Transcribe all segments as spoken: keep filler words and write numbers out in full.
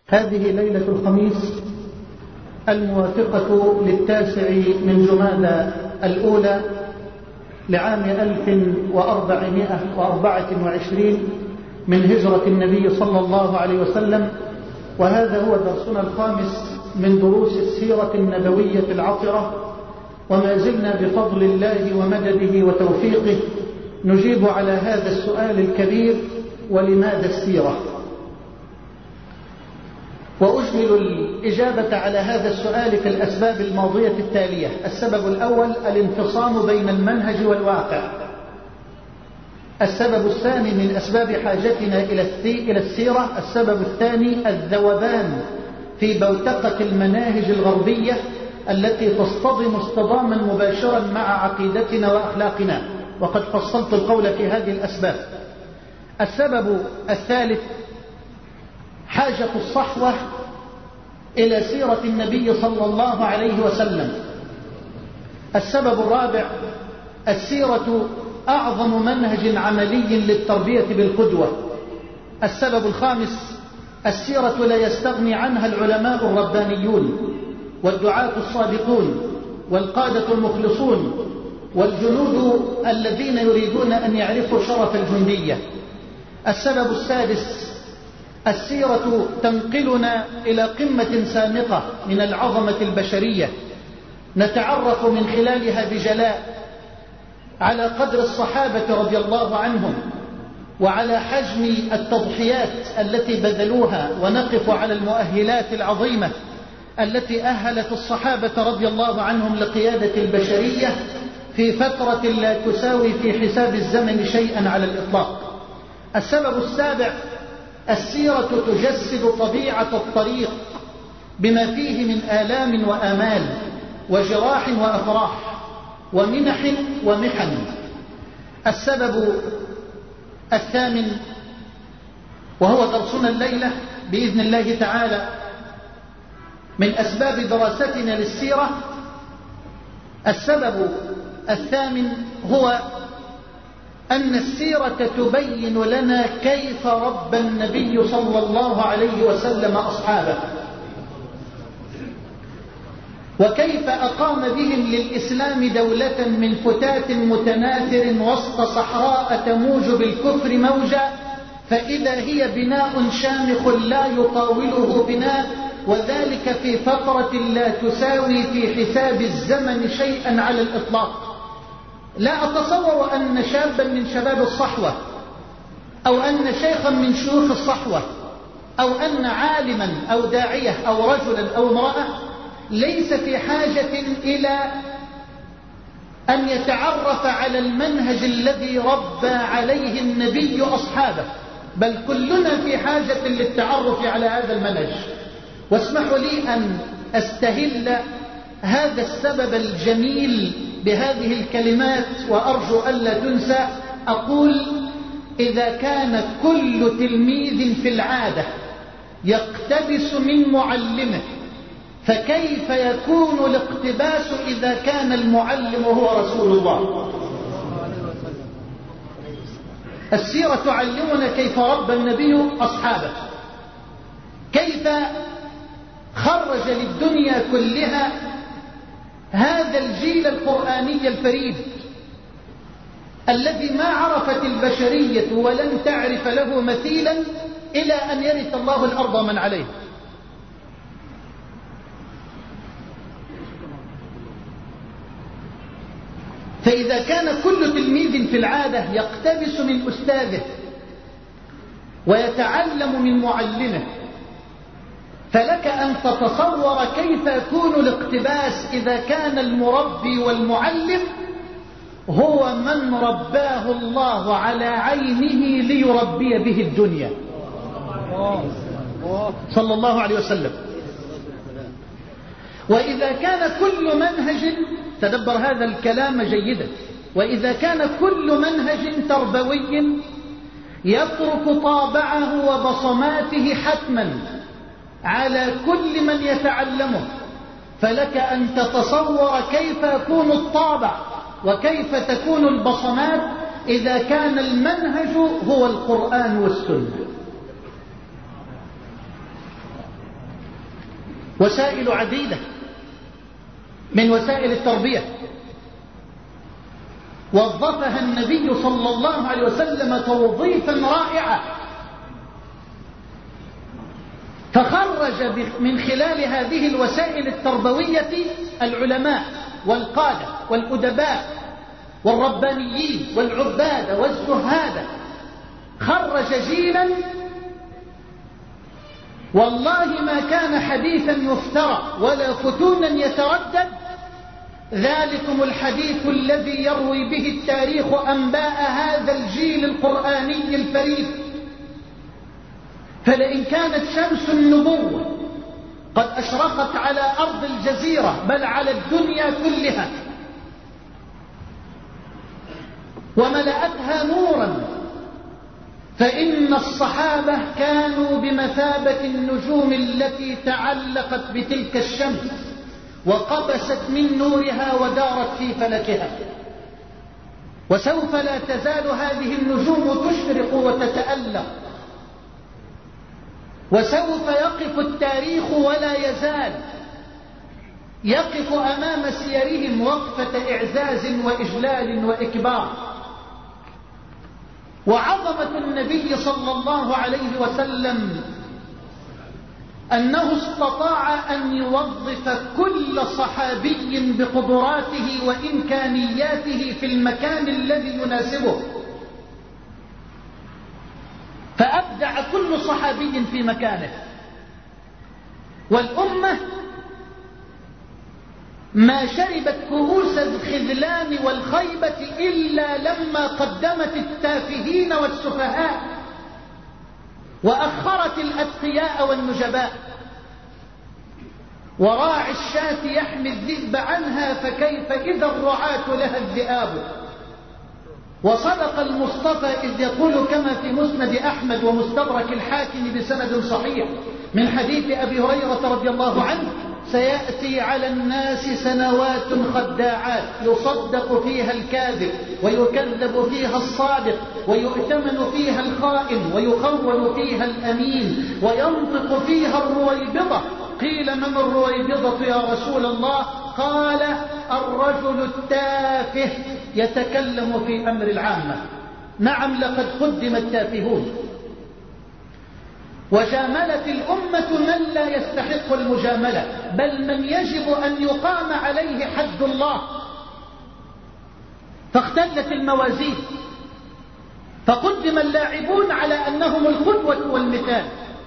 هذه ليلة الخميس الموافقة للتاسع من جمادى الأولى لعام ألف وأربعمائة وأربعة وعشرين من هجرة النبي صلى الله عليه وسلم، وهذا هو درسنا الخامس من دروس السيرة النبوية العطرة، وما زلنا بفضل الله ومدده وتوفيقه نجيب على هذا السؤال الكبير: ولماذا السيرة؟ وأجمل الإجابة على هذا السؤال في الأسباب الماضية التالية. السبب الأول الانفصام بين المنهج والواقع. السبب الثاني من أسباب حاجتنا إلى السيرة السبب الثاني الذوبان في بوتقة المناهج الغربية التي تصطدم اصطداما مباشرا مع عقيدتنا وأخلاقنا، وقد فصلت القول في هذه الأسباب. السبب الثالث حاجة الصحوة إلى سيرة النبي صلى الله عليه وسلم. السبب الرابع السيرة أعظم منهج عملي للتربية بالقدوة. السبب الخامس السيرة لا يستغني عنها العلماء الربانيون والدعاة الصادقون والقادة المخلصون والجنود الذين يريدون أن يعرفوا شرف الجندية. السبب السادس السيرة تنقلنا إلى قمة سامقة من العظمة البشرية، نتعرف من خلالها بجلاء على قدر الصحابة رضي الله عنهم وعلى حجم التضحيات التي بذلوها، ونقف على المؤهلات العظيمة التي أهلت الصحابة رضي الله عنهم لقيادة البشرية في فترة لا تساوي في حساب الزمن شيئا على الإطلاق. السبب السابع السيرة تجسد طبيعة الطريق بما فيه من آلام وآمال وجراح وأفراح ومنح ومحن. السبب الثامن وهو درسنا الليلة بإذن الله تعالى من أسباب دراستنا للسيرة، السبب الثامن هو أن السيرة تبين لنا كيف ربى النبي صلى الله عليه وسلم أصحابه، وكيف أقام بهم للإسلام دولة من فتات متناثر وسط صحراء تموج بالكفر موجا، فإذا هي بناء شامخ لا يطاوله بناء، وذلك في فترة لا تساوي في حساب الزمن شيئا على الإطلاق. لا أتصور أن شابا من شباب الصحوة أو أن شيخا من شيوخ الصحوة أو أن عالما أو داعية أو رجلا أو امرأة ليس في حاجة إلى أن يتعرف على المنهج الذي ربى عليه النبي أصحابه، بل كلنا في حاجة للتعرف على هذا المنهج. واسمحوا لي أن أستهل هذا السبب الجميل بهذه الكلمات، وأرجو ألا تنسى. أقول: إذا كان كل تلميذ في العادة يقتبس من معلمه، فكيف يكون الاقتباس إذا كان المعلم هو رسول الله؟ السيرة تعلمنا كيف ربى النبي أصحابه، كيف خرج للدنيا كلها هذا الجيل القرآني الفريد الذي ما عرفت البشرية ولن تعرف له مثيلا إلى أن يرث الله الأرض من عليه. فإذا كان كل تلميذ في العادة يقتبس من أستاذه ويتعلم من معلمه، فلك أن تتصور كيف يكون الاقتباس إذا كان المربي والمعلم هو من رباه الله على عينه ليربي به الدنيا صلى الله عليه وسلم. وإذا كان كل منهج، تدبر هذا الكلام جيدا، وإذا كان كل منهج تربوي يترك طابعه وبصماته حتما على كل من يتعلمه، فلك أن تتصور كيف يكون الطابع وكيف تكون البصمات إذا كان المنهج هو القرآن والسنة. وسائل عديدة من وسائل التربية وظفها النبي صلى الله عليه وسلم توظيفا رائعا، فخرج من خلال هذه الوسائل التربوية العلماء والقادة والأدباء والربانيين والعباد والزهاد، خرج جيلا والله ما كان حديثا يفترى ولا فتونا يتردد، ذلكم الحديث الذي يروي به التاريخ أنباء هذا الجيل القرآني الفريد. فلئن كانت شمس النبوة قد أشرقت على أرض الجزيرة بل على الدنيا كلها وملأتها نورا، فإن الصحابة كانوا بمثابة النجوم التي تعلقت بتلك الشمس وقبست من نورها ودارت في فلكها، وسوف لا تزال هذه النجوم تشرق وتتألق، وسوف يقف التاريخ ولا يزال يقف أمام سيرهم وقفة إعزاز وإجلال وإكبار. وعظمة النبي صلى الله عليه وسلم أنه استطاع أن يوظف كل صحابي بقدراته وإمكانياته في المكان الذي يناسبه، فأبدع كل صحابي في مكانه. والأمة ما شربت كؤوس الخذلان والخيبة إلا لما قدمت التافهين والسفهاء وأخرت الأتقياء والنجباء. وراعي الشاة يحمي الذئب عنها فكيف إذا الرعاة لها الذئاب. وصدق المصطفى إذ يقول كما في مسند أحمد ومستدرك الحاكم بسند صحيح من حديث أبي هريرة رضي الله عنه: سيأتي على الناس سنوات خداعات يصدق فيها الكاذب ويكذب فيها الصادق ويؤتمن فيها الخائن ويخون فيها الأمين وينطق فيها الرويبضة. قيل من الرويبضة يا رسول الله؟ قال: الرجل التافه يتكلم في أمر العامة. نعم، لقد قدم التافهون وجاملت الأمة من لا يستحق المجاملة، بل من يجب أن يقام عليه حد الله، فاختلت الموازين، فقدم اللاعبون على أنهم القدوة والمثال،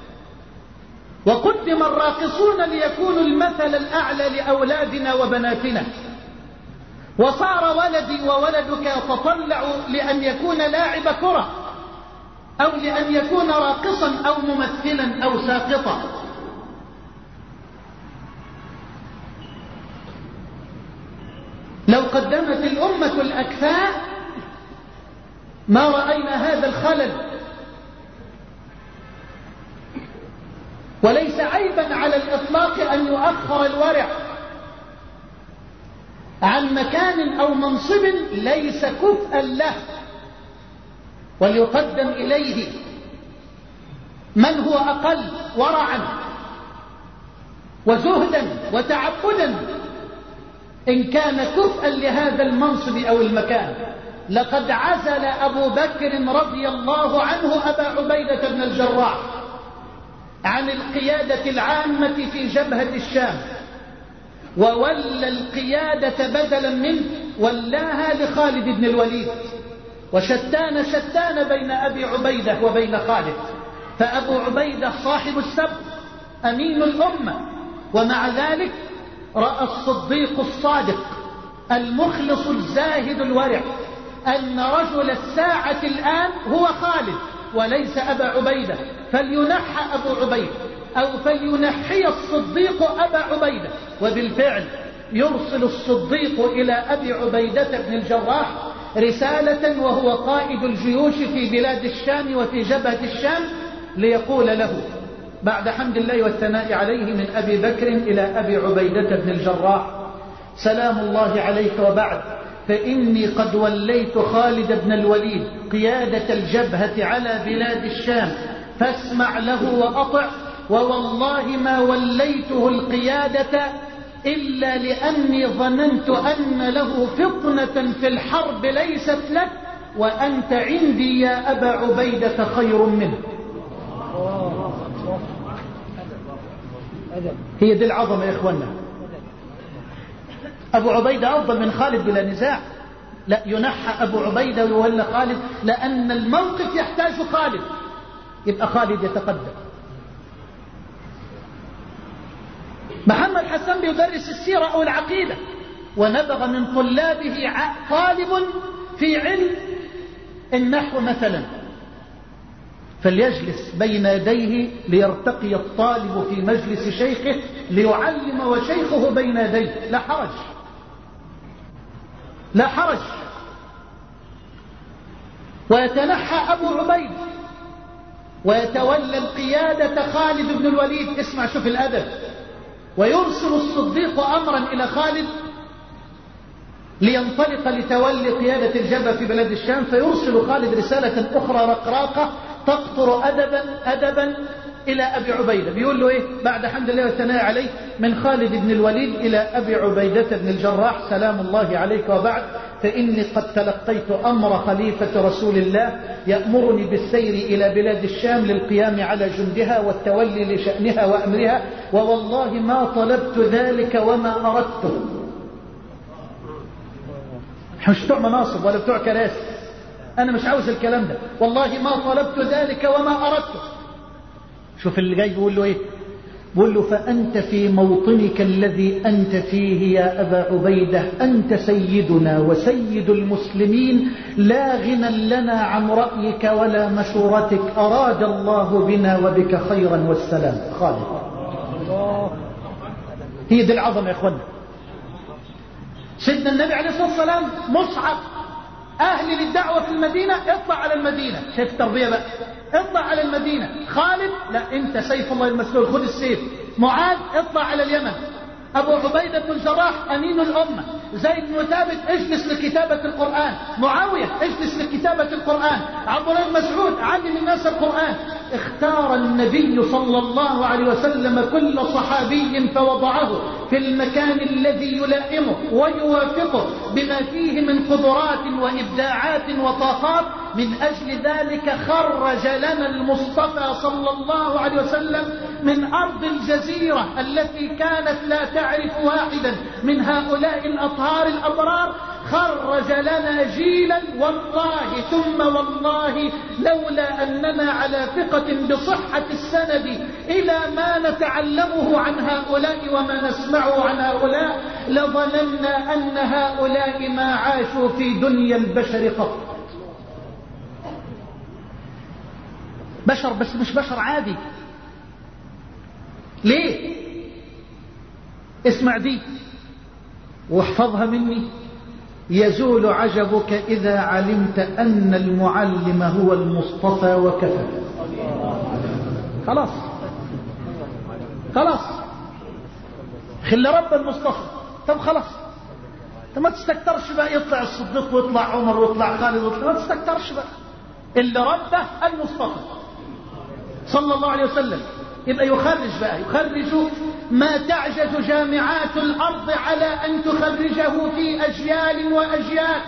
وقدم الراقصون ليكونوا المثل الأعلى لأولادنا وبناتنا، وصار ولدي وولدك يتطلع لأن يكون لاعب كرة أو لأن يكون راقصا أو ممثلا أو ساقطا. لو قدمت الأمة الأكفاء ما رأينا هذا الخلل. وليس عيبا على الإطلاق أن يؤخر الورع عن مكان أو منصب ليس كفءا له، وليقدم إليه من هو أقل ورعا وزهدا وتعبدا إن كان كفءا لهذا المنصب أو المكان. لقد عزل أبو بكر رضي الله عنه أبا عبيدة بن الجراح عن القيادة العامة في جبهة الشام، وولى القيادة بدلا منه ولاها لخالد بن الوليد، وشتان شتان بين أبي عبيدة وبين خالد. فأبو عبيدة صاحب السبق أمين الأمة، ومع ذلك رأى الصديق الصادق المخلص الزاهد الورع أن رجل الساعة الآن هو خالد وليس أبا عبيدة، فلينحى أبو عبيدة أو فلينحي الصديق أبا عبيدة. وبالفعل يرسل الصديق إلى أبي عبيدة بن الجراح رسالة وهو قائد الجيوش في بلاد الشام وفي جبهة الشام، ليقول له بعد حمد الله والثناء عليه من أبي بكر إلى أبي عبيدة بن الجراح: سلام الله عليك، وبعد، فإني قد وليت خالد بن الوليد قيادة الجبهة على بلاد الشام، فاسمع له وأطع، ووالله ما وليته القيادة إلا لأني ظننت أن له فطنة في الحرب ليست لك، وأنت عندي يا أبا عبيدة خير منه. هي دي العظمة يا إخوانا. أبو عبيدة أفضل من خالد بلا نزاع. لا ينحى أبو عبيدة ويولى خالد، لأن الموقف يحتاج خالد، يبقى خالد يتقدم. محمد حسن بيدرس السيرة أو العقيدة، ونبغ من طلابه طالب في علم النحو مثلا، فليجلس بين يديه ليرتقي الطالب في مجلس شيخه ليعلم وشيخه بين يديه، لا حرج لا حرج. ويتنحى أبو عبيد ويتولى القيادة خالد بن الوليد. اسمع شوف الأدب. ويرسل الصديق أمرا إلى خالد لينطلق لتولي قيادة الجبهة في بلاد الشام، فيرسل خالد رسالة أخرى رقراقة تقطر أدبا أدبا إلى أبي عبيدة. بيقول له إيه بعد حمد الله والثناء عليه من خالد بن الوليد إلى أبي عبيدة بن الجراح: سلام الله عليك، وبعد، فإني قد تلقيت أمر خليفة رسول الله يأمرني بالسير إلى بلاد الشام للقيام على جندها والتولي لشأنها وأمرها، ووالله ما طلبت ذلك وما أردته. مش بتوع مناصب ولا بتوع كراسي، أنا مش عاوز الكلام ده، والله ما طلبت ذلك وما أردته. شوف اللي جاي بيقول له إيه، بيقول له: فأنت في موطنك الذي أنت فيه يا أبا عبيدة أنت سيدنا وسيد المسلمين، لا غنى لنا عن رأيك ولا مشورتك، أراد الله بنا وبك خيرا والسلام. خالد. هي دي العظمة يا إخوانا. سيدنا النبي عليه الصلاة والسلام مصعب أهل للدعوة في المدينة: اطلع على المدينة. شايف التربية بقى، اطلع على المدينة. خالد: لا أنت سيف الله المسلول، خذ السيف. معاذ: اطلع على اليمن. أبو عبيدة بن الجراح أمين الأمة. زيد بن ثابت: اجلس لكتابة القرآن. معاوية: اجلس لكتابة القرآن. عبد الله بن مسعود: علم الناس القرآن. اختار النبي صلى الله عليه وسلم كل صحابي فوضعه في المكان الذي يلائمه ويوافقه بما فيه من قدرات وإبداعات وطاقات. من أجل ذلك خرج لنا المصطفى صلى الله عليه وسلم من أرض الجزيرة التي كانت لا تعرف واحدا من هؤلاء الأطهار الأبرار، خرج لنا جيلا والله ثم والله لولا أننا على ثقة بصحة السند إلى ما نتعلمه عن هؤلاء وما نسمعه عن هؤلاء لظننا أن هؤلاء ما عاشوا في دنيا البشر قط. بشر، بس مش بشر عادي. ليه؟ اسمع دي واحفظها مني: يزول عجبك إذا علمت أن المعلم هو المصطفى وكفى. خلاص خلاص خل رب المصطفى. طب خلاص، انت ما تستكترش بقى يطلع الصديق ويطلع عمر ويطلع خالد ويطلع، ما تستكترش بقى. اللي ربه المصطفى صلى الله عليه وسلم. يبقى يخرج بقى، يخرج ما تعجز جامعات الأرض على أن تخرجه في أجيال وأجيال.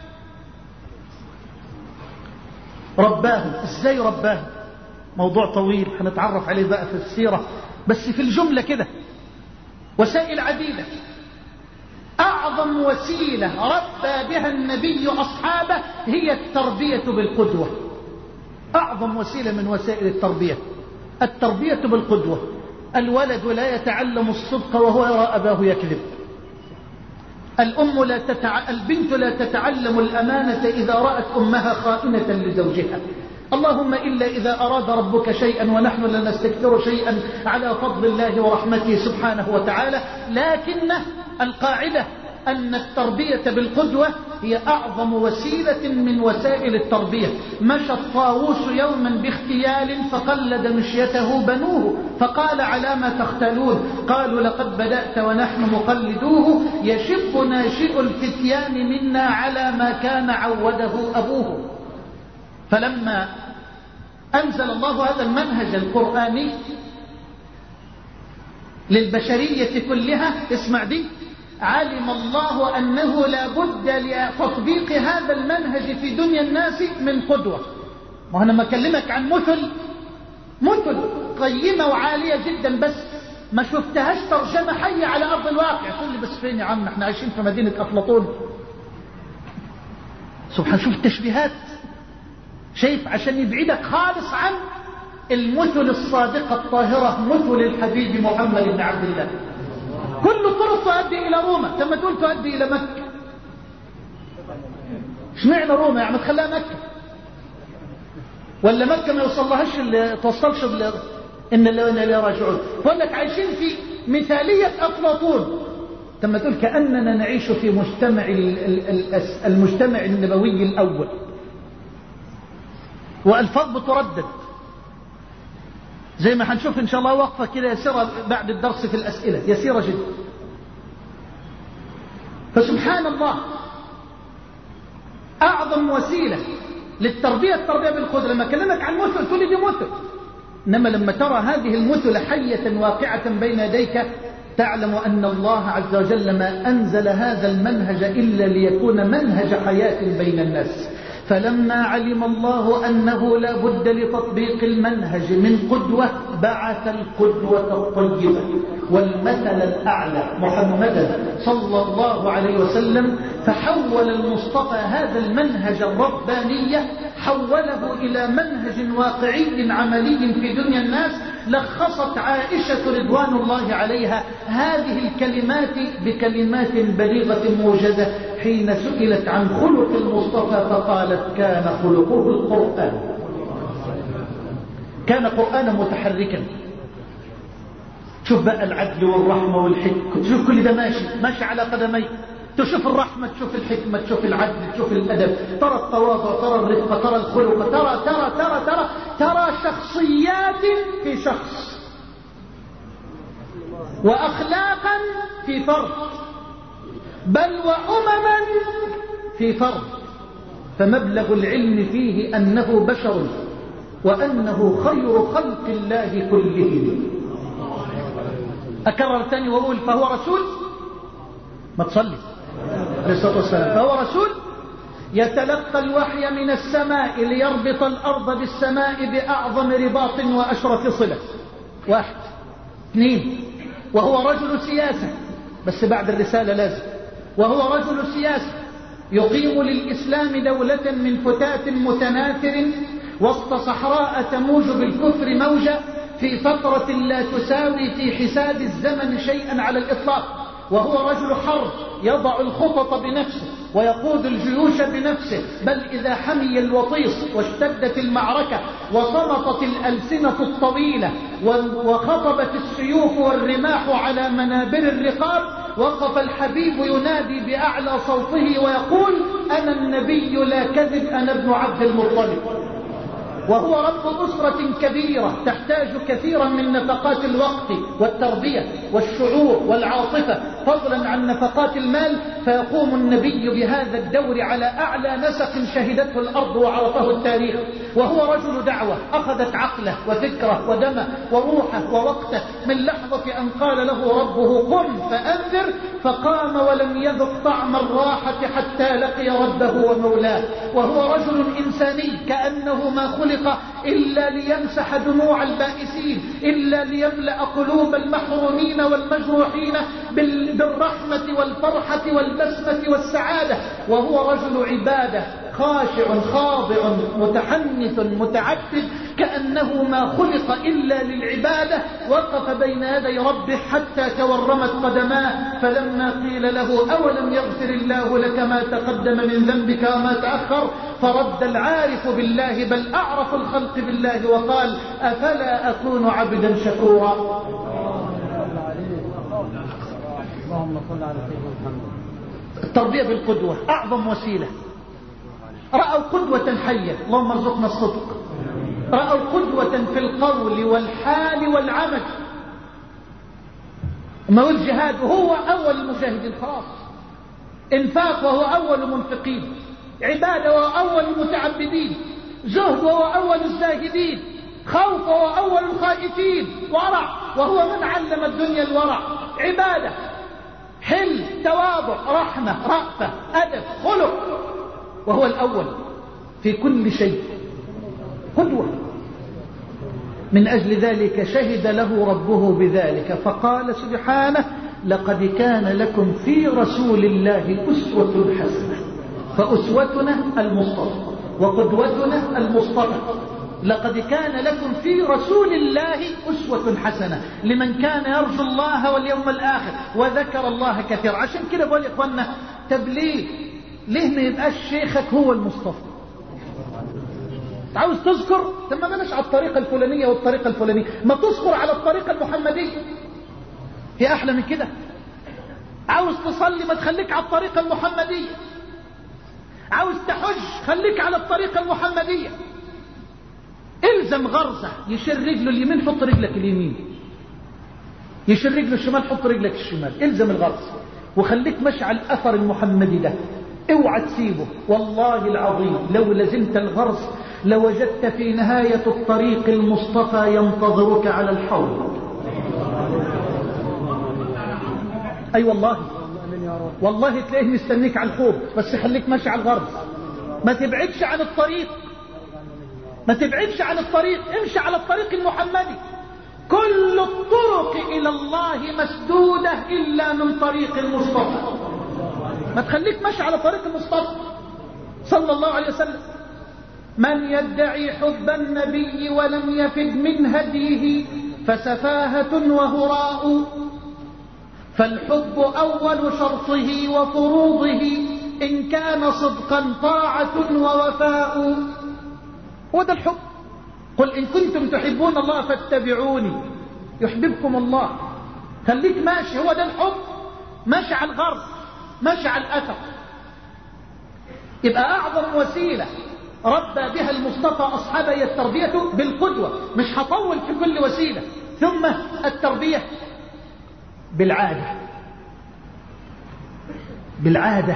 رباه. ازاي رباه؟ موضوع طويل هنتعرف عليه بقى في السيرة، بس في الجملة كده وسائل عديدة. أعظم وسيلة ربى بها النبي أصحابه هي التربية بالقدوة. أعظم وسيلة من وسائل التربية التربية بالقدوة. الولد لا يتعلم الصدق وهو يرى أباه يكذب. الأم لا تتع... البنت لا تتعلم الأمانة إذا رأت أمها خائنة لزوجها. اللهم إلا إذا أراد ربك شيئا ونحن لا نستكثر شيئا على فضل الله ورحمته سبحانه وتعالى. لكن القاعدة أن التربية بالقدوة هي أعظم وسيلة من وسائل التربية. مشى الطاووس يوما باختيال فقلد مشيته بنوه فقال: على ما تختلون؟ قالوا: لقد بدأت ونحن مقلدوه، يشب ناشئ الفتيان منا على ما كان عوده أبوه. فلما أنزل الله هذا المنهج القرآني للبشرية كلها. اسمع دي: علم الله أنه لا بد لتطبيق هذا المنهج في دنيا الناس من قدوة. وأنا ما أكلمك عن مثل مثل قيمة وعالية جدا، بس ما شفتهاش ترجمة حية على أرض الواقع. تقول لي بس فين يا عم، احنا عايشين في مدينة أفلاطون. سبحان، شوف التشبيهات، شايف، عشان يبعدك خالص عن المثل الصادقة الطاهرة، مثل الحبيب محمد بن عبد الله. كل الطرق تؤدي إلى روما، ثم تقول تؤدي إلى مكة. اشمعنى روما؟ يعني تخليها مكة، ولا مكة ما يوصلهاش توصلش إن اللي راجعون. تقول لك عايشين في مثالية أفلاطون، ثم تقول كأننا نعيش في مجتمع المجتمع النبوي الأول، وألفاظ بتردد زي ما هنشوف إن شاء الله. وقفة كده يسيرة بعد الدرس في الأسئلة، يسيرة جدا. فسبحان الله، أعظم وسيلة للتربية التربية بالقدرة. لما أكلمك عن مثل تقول لي دي مثل، إنما لما ترى هذه المثل حية واقعة بين يديك تعلم أن الله عز وجل ما أنزل هذا المنهج إلا ليكون منهج حياة بين الناس. فلما علم الله أنه لا بد لتطبيق المنهج من قدوة بعث القدوة الطيبة والمثل الأعلى محمدا صلى الله عليه وسلم، فحول المصطفى هذا المنهج الرباني، حوله إلى منهج واقعي عملي في دنيا الناس. لخصت عائشة رضوان الله عليها هذه الكلمات بكلمات بليغة موجزة حين سئلت عن خلق المصطفى فقالت: كان خلقه القرآن، كان قرآنا متحركا. شوف بقى العدل والرحمة والحكمة، تشوف كل ده ماشي ماشي على قدميه. تشوف الرحمة، تشوف الحكمة، تشوف العدل، تشوف الأدب، ترى التواضع، ترى الرفقة، ترى الخلق، ترى ترى ترى ترى ترى شخصيات في شخص، وأخلاقا في فرد، بل وأمما في فرد. فمبلغ العلم فيه أنه بشر وأنه خير خلق الله كلهم. أكرر تاني وأقول: فهو رسول، ما تصلي عليه الصلاة والسلام، فهو رسول يتلقى الوحي من السماء ليربط الأرض بالسماء بأعظم رباط وأشرف صلة. واحد. اثنين، وهو رجل سياسة، بس بعد الرسالة لازم، وهو رجل سياسة يقيم للإسلام دولة من فتات متناثر وسط صحراء تموج بالكفر موجة في فترة لا تساوي في حساب الزمن شيئا على الإطلاق. وهو رجل حرب يضع الخطط بنفسه ويقود الجيوش بنفسه، بل إذا حمي الوطيس واشتدت المعركة وصمتت الألسنة الطويلة وخطبت السيوف والرماح على منابر الرقاب، وقف الحبيب ينادي بأعلى صوته ويقول: أنا النبي لا كذب، أنا ابن عبد المطلب. وهو رب أسرة كبيرة تحتاج كثيرا من نفقات الوقت والتربية والشعور والعاطفة فضلا عن نفقات المال، فيقوم النبي بهذا الدور على أعلى نسق شهدته الأرض وعرفه التاريخ. وهو رجل دعوة أخذت عقله وفكره ودمه وروحه ووقته من لحظة أن قال له ربه: قم فأنذر، فقام ولم يذق طعم الراحة حتى لقي ربه ومولاه. وهو رجل إنساني كأنه ما خلق إلا ليمسح دموع البائسين، إلا ليملأ قلوب المحرومين والمجروحين بالرحمة والفرحة والبسمة والسعادة. وهو رجل عبادة خاشع خاضع متحنث متعبد كأنه ما خلق إلا للعبادة. وقف بين يدي ربه حتى تورمت قدماه، فلما قيل له: أولم يغفر الله لك ما تقدم من ذنبك وما تأخر، فرد العارف بالله بل أعرف الخلق بالله وقال: أفلا أكون عبدا شكورا. اللهم صل على سيدنا محمد. التربية بالقدوة أعظم وسيلة. رأوا قدوة حية، اللهم ارزقنا الصدق. رأوا قدوة في القول والحال والعمل. ما هو الجهاد وهو أول المجاهدين، خلاص. انفاق وهو أول المنفقين، عبادة وهو أول المتعبدين، زهد وهو أول الزاهدين، خوف وهو أول الخائفين، ورع وهو من علم الدنيا الورع. عبادة، حل، تواضع، رحمة، رأفة، أدب، خلق، وهو الأول في كل شيء، قدوة. من أجل ذلك شهد له ربه بذلك فقال سبحانه: لقد كان لكم في رسول الله أسوة حسنة. فأسوتنا المصطفى وقدوتنا المصطفى. لقد كان لكم في رسول الله أسوة حسنة لمن كان يرجو الله واليوم الآخر وذكر الله كثيرا. عشان كده بقول يا إخوانا، طب ليه ليه ما يبقاش شيخك هو المصطفى؟ عاوز تذكر؟ طب ما بلاش على الطريقة الفلانية والطريقة الفلانية، ما تذكر على الطريقة المحمدية. في أحلى من كده؟ عاوز تصلي ما تخليك على الطريقة المحمدية. عاوز تحج خليك على الطريقة المحمدية. الزم غرزة، يشيل رجله اليمين حط رجلك اليمين، يشيل رجله الشمال حط رجلك الشمال. الزم الغرز وخليك ماشي على الأثر المحمدي ده، اوعى تسيبه. والله العظيم لو لزمت الغرز لوجدت في نهاية الطريق المصطفى ينتظرك على الحوض. أي أيوة والله والله تلاقيه مستنيك على الحوض، بس خليك ماشي على الغرز، ما تبعدش عن الطريق، ما تبعدش عن الطريق، امشي على الطريق المحمدي. كل الطرق إلى الله مسدودة إلا من طريق المصطفى. ما تخليك ماشي على طريق المصطفى صلى الله عليه وسلم. من يدعي حب النبي ولم يفد من هديه فسفاهة وهراء. فالحب أول شرطه وفروضه إن كان صدقا طاعة ووفاء. وده الحب. قل إن كنتم تحبون الله فاتبعوني يحببكم الله. خليك ماشي، هو ده الحب، ماشي على الغرب، ماشي على الأثر. يبقى أعظم وسيلة ربى بها المصطفى أصحابه التربية بالقدوة. مش هطول في كل وسيلة. ثم التربية بالعادة، بالعادة.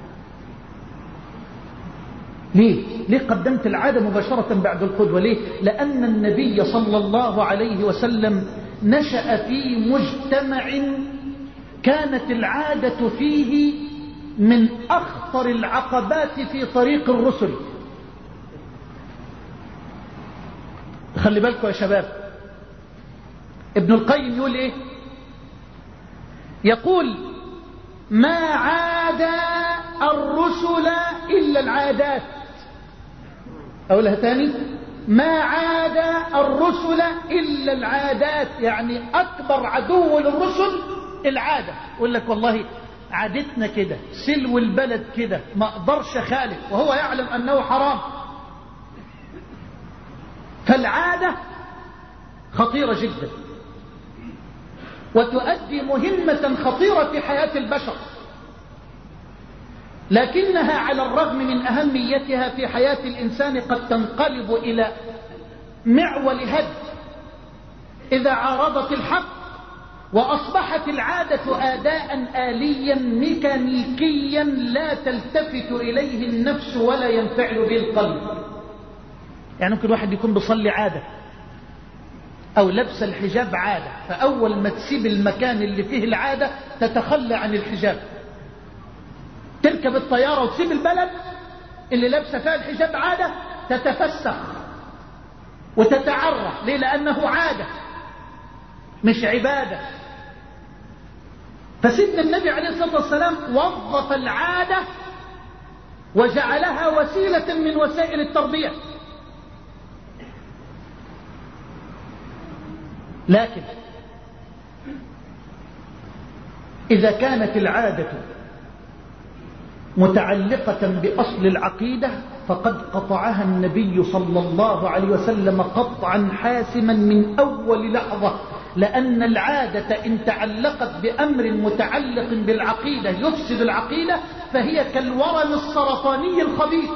ليه؟ ليه قدمت العادة مباشرة بعد القدوة؟ ليه؟ لأن النبي صلى الله عليه وسلم نشأ في مجتمع كانت العادة فيه من أخطر العقبات في طريق الرسل. خلي بالكم يا شباب، ابن القيم يقول ايه؟ يقول: ما عاد الرسل إلا العادات. أقولها تاني: ما عاد الرسل إلا العادات. يعني أكبر عدو للرسل العادة. يقول لك والله عادتنا كده، سلو البلد كده، ما أقدرش خالف، وهو يعلم أنه حرام. فالعادة خطيرة جدا وتؤدي مهمة خطيرة في حياة البشر، لكنها على الرغم من أهميتها في حياة الإنسان قد تنقلب إلى معول هد إذا عارضت الحق، وأصبحت العادة أداء آليا ميكانيكيا لا تلتفت إليه النفس ولا ينفعل به القلب. يعني ممكن واحد يكون بيصلي عادة أو لبس الحجاب عادة، فأول ما تسيب المكان اللي فيه العادة تتخلى عن الحجاب. تركب الطيارة وتسيب البلد اللي لابسه فيها الحجاب عادة، تتفسخ وتتعرف. ليه؟ لأنه عادة مش عبادة. فسيدنا النبي عليه الصلاة والسلام وظف العادة وجعلها وسيلة من وسائل التربية. لكن إذا كانت العادة متعلقة بأصل العقيدة فقد قطعها النبي صلى الله عليه وسلم قطعا حاسما من أول لحظة. لأن العادة إن تعلقت بأمر متعلق بالعقيدة يفسد العقيدة فهي كالورم السرطاني الخبيث،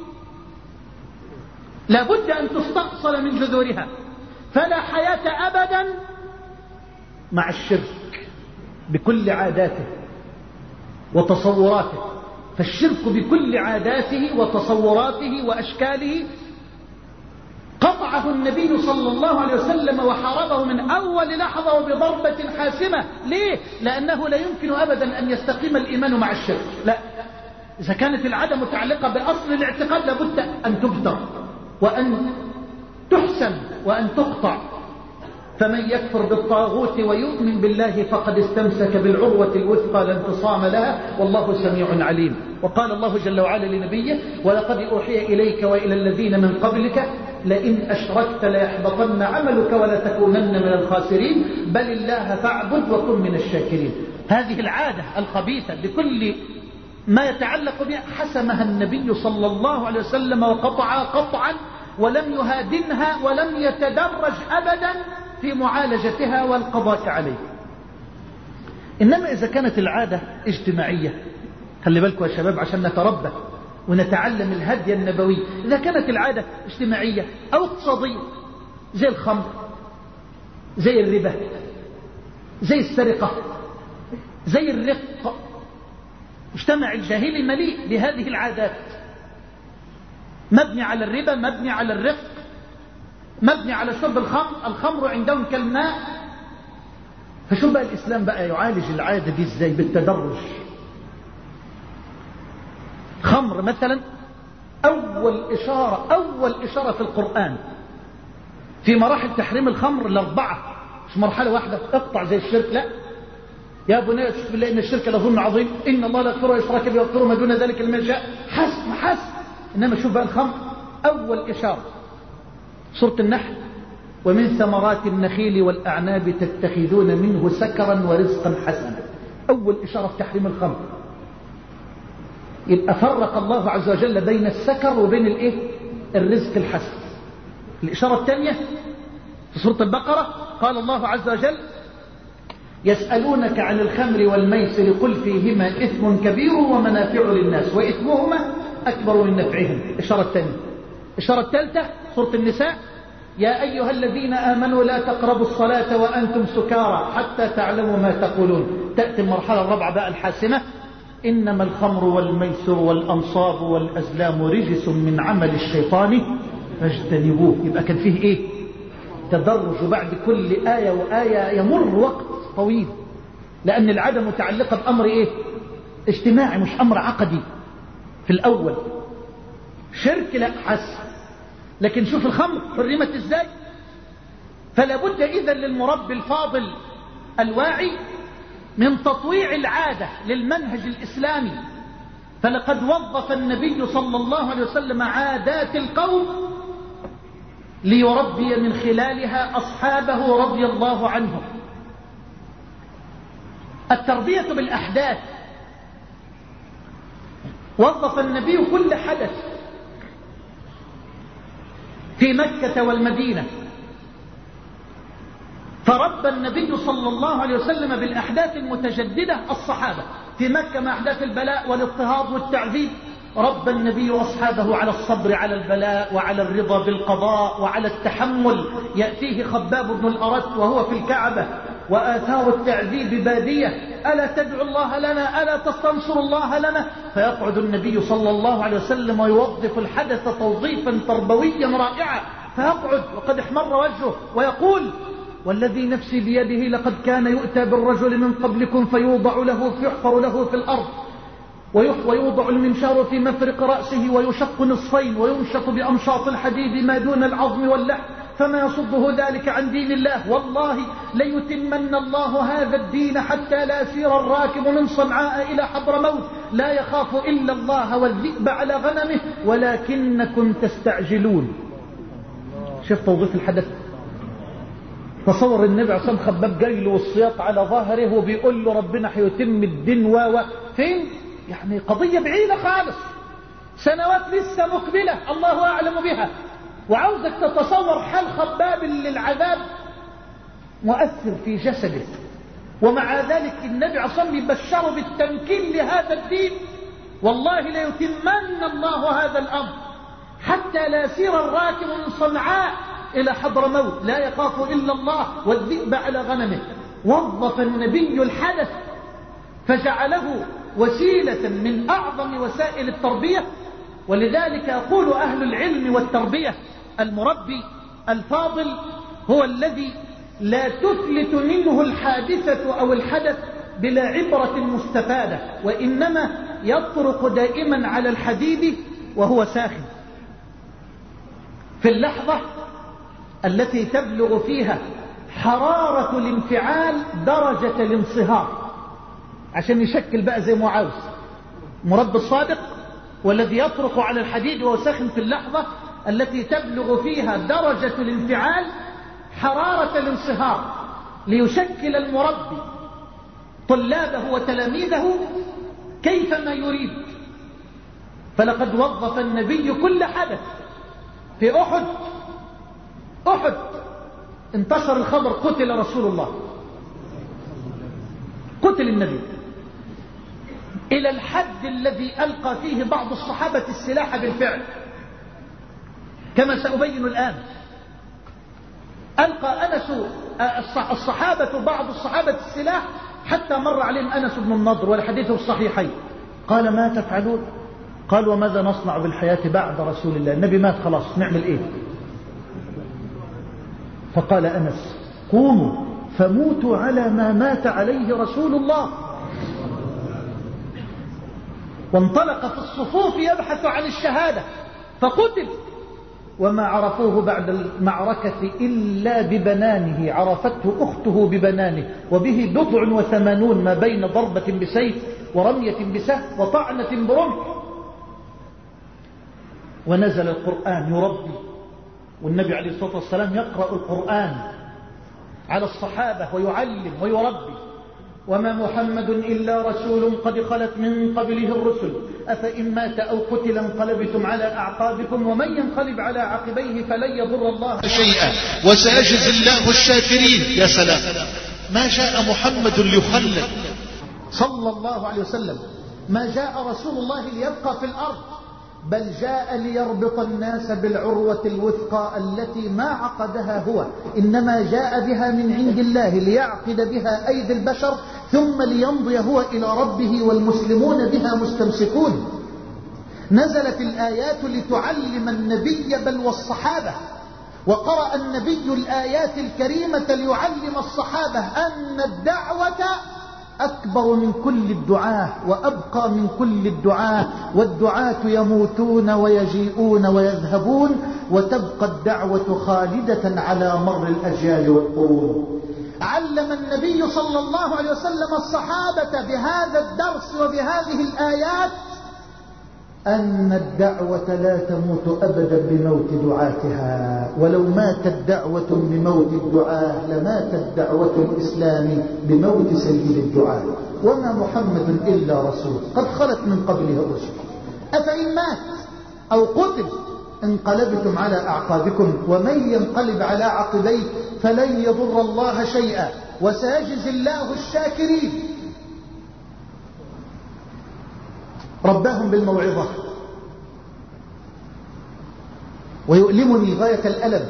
لابد أن تستأصل من جذورها. فلا حياة أبدا مع الشرك بكل عاداته وتصوراته. فالشرك بكل عاداته وتصوراته وأشكاله قطعا قاطعه النبي صلى الله عليه وسلم وحاربه من أول لحظة وبضربة حاسمة. ليه؟ لأنه لا يمكن أبدا أن يستقيم الإيمان مع الشرك. لا، إذا كانت العادة متعلقة بأصل الاعتقاد لابد أن تبتر وأن تحسن وأن تقطع. فمن يكفر بالطاغوت ويؤمن بالله فقد استمسك بالعروة الوثقى لا انفصام لها والله سميع عليم. وقال الله جل وعلا لنبيه: ولقد أوحي إليك وإلى الذين من قبلك لئن أشركت ليحبطن عملك ولتكونن من الخاسرين بل الله فاعبد وكن من الشاكرين. هذه العادة الخبيثة بكل ما يتعلق بها حسمها النبي صلى الله عليه وسلم وقطعها قطعا، ولم يهادنها ولم يتدرج أبدا في معالجتها والقضاء عليه. إنما إذا كانت العادة اجتماعية، خلي بالكم يا شباب عشان نتربى ونتعلم الهدي النبوي. إذا كانت العادة اجتماعية أو اقتصادية زي الخمر، زي الربا، زي السرقة، زي الرق، مجتمع الجاهلي مليء بهذه العادات، مبني على الربا، مبني على الرق، مبني على شرب الخمر. الخمر عندهم كالماء. فشو بقى الإسلام بقى يعالج العادة دي ازاي؟ بالتدرج. خمر مثلا، أول إشارة أول إشارة في القرآن في مراحل تحريم الخمر الأربعة، مش مرحلة واحدة اقطع زي الشرك. لا يا بني اشرك بالله إن الشرك لظلم عظيم إن الله لا يغفر ويشرك به ويغفر ما دون ذلك لمن يشاء. حسب حسب. إنما شوف بقى الخمر أول إشارة سورة النحل: ومن ثمرات النخيل والأعناب تتخذون منه سكرا ورزقا حسنا. أول إشارة في تحريم الخمر. يبقى فرق الله عز وجل بين السكر وبين الايه؟ الرزق الحسن. الإشارة الثانية في سورة البقرة قال الله عز وجل: يسألونك عن الخمر والميسر قل فيهما إثم كبير ومنافع للناس وإثمهما أكبر من نفعهم. الإشارة الثانية. الإشارة الثالثة سورة النساء: يا أيها الذين آمنوا لا تقربوا الصلاة وأنتم سكارى حتى تعلموا ما تقولون. تأتي المرحلة الرابعة بقى الحاسمة: إنما الخمر والميسر والأنصاب والأزلام رجس من عمل الشيطان فاجتنبوه. يبقى كان فيه إيه؟ تدرج. بعد كل آية وآية يمر وقت طويل، لأن العادة متعلقة بأمر إيه؟ اجتماعي مش أمر عقدي. في الأول شرك لا حس، لكن شوف الخمر حرمت إزاي. فلا بد إذن للمربي الفاضل الواعي من تطويع العادة للمنهج الإسلامي. فلقد وظف النبي صلى الله عليه وسلم عادات القوم ليربي من خلالها أصحابه رضي الله عنهم. التربية بالأحداث. وظف النبي كل حدث في مكة والمدينة، فربى النبي صلى الله عليه وسلم بالأحداث المتجددة الصحابة. في مكة مع أحداث البلاء والاضطهاد والتعذيب ربى النبي أصحابه على الصبر على البلاء وعلى الرضا بالقضاء وعلى التحمل. يأتيه خباب بن الأرت وهو في الكعبة وآثار التعذيب بادية: ألا تدعو الله لنا؟ ألا تستنصر الله لنا؟ فيقعد النبي صلى الله عليه وسلم ويوظف الحدث توظيفا تربويا رائعا. فيقعد وقد احمر وجهه ويقول: والذي نفسي بيده لقد كان يؤتى بالرجل من قبلكم فيوضع له فيحفر له في الأرض ويوضع المنشار في مفرق رأسه ويشق نصفين وينشط بأمشاط الحديد ما دون العظم واللحم فما يصده ذلك عن دين الله. والله ليتمن الله هذا الدين حتى لا يسير الراكب من صنعاء إلى حضرموت لا يخاف إلا الله والذئب على غنمه ولكنكم تستعجلون. شوف توظيف الحدث. تصور النبي عليه الصلاة والسلام خباب جاي له والسياط على ظهره وبيقول له ربنا حيتم الدين و فين؟ يعني قضية بعيدة خالص، سنوات لسه مقبلة الله أعلم بها. وعاوزك تتصور حال خباب للعذاب مؤثر في جسده، ومع ذلك النبي عليه الصلاة والسلام يبشره بالتمكين لهذا الدين. والله ليتمن الله هذا الأمر حتى لا يسير الراكب من صنعاء إلى حضرموت لا يخاف إلا الله والذئب على غنمه. وظف النبي الحدث فجعله وسيلة من أعظم وسائل التربية. ولذلك يقول أهل العلم والتربية: المربي الفاضل هو الذي لا تفلت منه الحادثة أو الحدث بلا عبرة مستفادة، وإنما يطرق دائما على الحديد وهو ساخن. في اللحظة التي تبلغ فيها حرارة الانفعال درجة الانصهار، عشان يشكل بقى زي ما عاوز مرد الصادق، والذي يطرق على الحديد وهو ساخن في اللحظة التي تبلغ فيها درجة الانفعال حرارة الانصهار، ليشكل المربي طلابه وتلاميذه كيفما يريد. فلقد وظف النبي كل حدث. في أحد أحد انتشر الخبر قتل رسول الله، قتل النبي، إلى الحد الذي ألقى فيه بعض الصحابة السلاح بالفعل، كما سأبين الآن. ألقى أنس الصحابة بعض الصحابة السلاح حتى مر عليهم أنس بن النضر والحديث الصحيحين. قال: ما تفعلون؟ قال: وماذا نصنع بالحياة بعد رسول الله؟ النبي مات خلاص، نعمل إيه؟ فقال أنس: قوموا فموتوا على ما مات عليه رسول الله. وانطلق في الصفوف يبحث عن الشهادة فقتل، وما عرفوه بعد المعركة إلا ببنانه، عرفته أخته ببنانه، وبه بضع وثمانون ما بين ضربة بسيف ورمية بسهم وطعنة برمح. ونزل القرآن يربي، والنبي عليه الصلاة والسلام يقرأ القرآن على الصحابة ويعلم ويربي. وما محمد إلا رسول قد خلت من قبله الرسل أفإن مات أو قتل انقلبتم على أعقابكم ومن ينقلب على عقبيه فلن يضر الله شيئا وسيجزي الله الشاكرين. يا سلام، ما جاء محمد ليخلد صلى الله عليه وسلم، ما جاء رسول الله ليبقى في الأرض، بل جاء ليربط الناس بالعروة الوثقى التي ما عقدها هو، إنما جاء بها من عند الله ليعقد بها أيدي البشر، ثم ليمضي هو إلى ربه والمسلمون بها مستمسكون. نزلت الآيات لتعلم النبي بل والصحابة، وقرأ النبي الآيات الكريمة ليعلم الصحابة أن الدعوة أكبر من كل الدعاة وأبقى من كل الدعاة، والدعاة يموتون ويجيئون ويذهبون، وتبقى الدعوة خالدة على مر الأجيال والقرون. علم النبي صلى الله عليه وسلم الصحابة بهذا الدرس وبهذه الآيات أن الدعوة لا تموت أبدا بموت دعاتها، ولو ماتت دعوة بموت الدعاة لماتت دعوة الإسلام بموت سيد الدعاة. وما محمد إلا رسول قد خلت من قبله الرسل أفإن مات أو قتل انقلبتم على أعقابكم ومن ينقلب على عقبيه فلن يضر الله شيئا وسيجزي الله الشاكرين. رباهم بالموعظة. ويؤلمني غاية الألم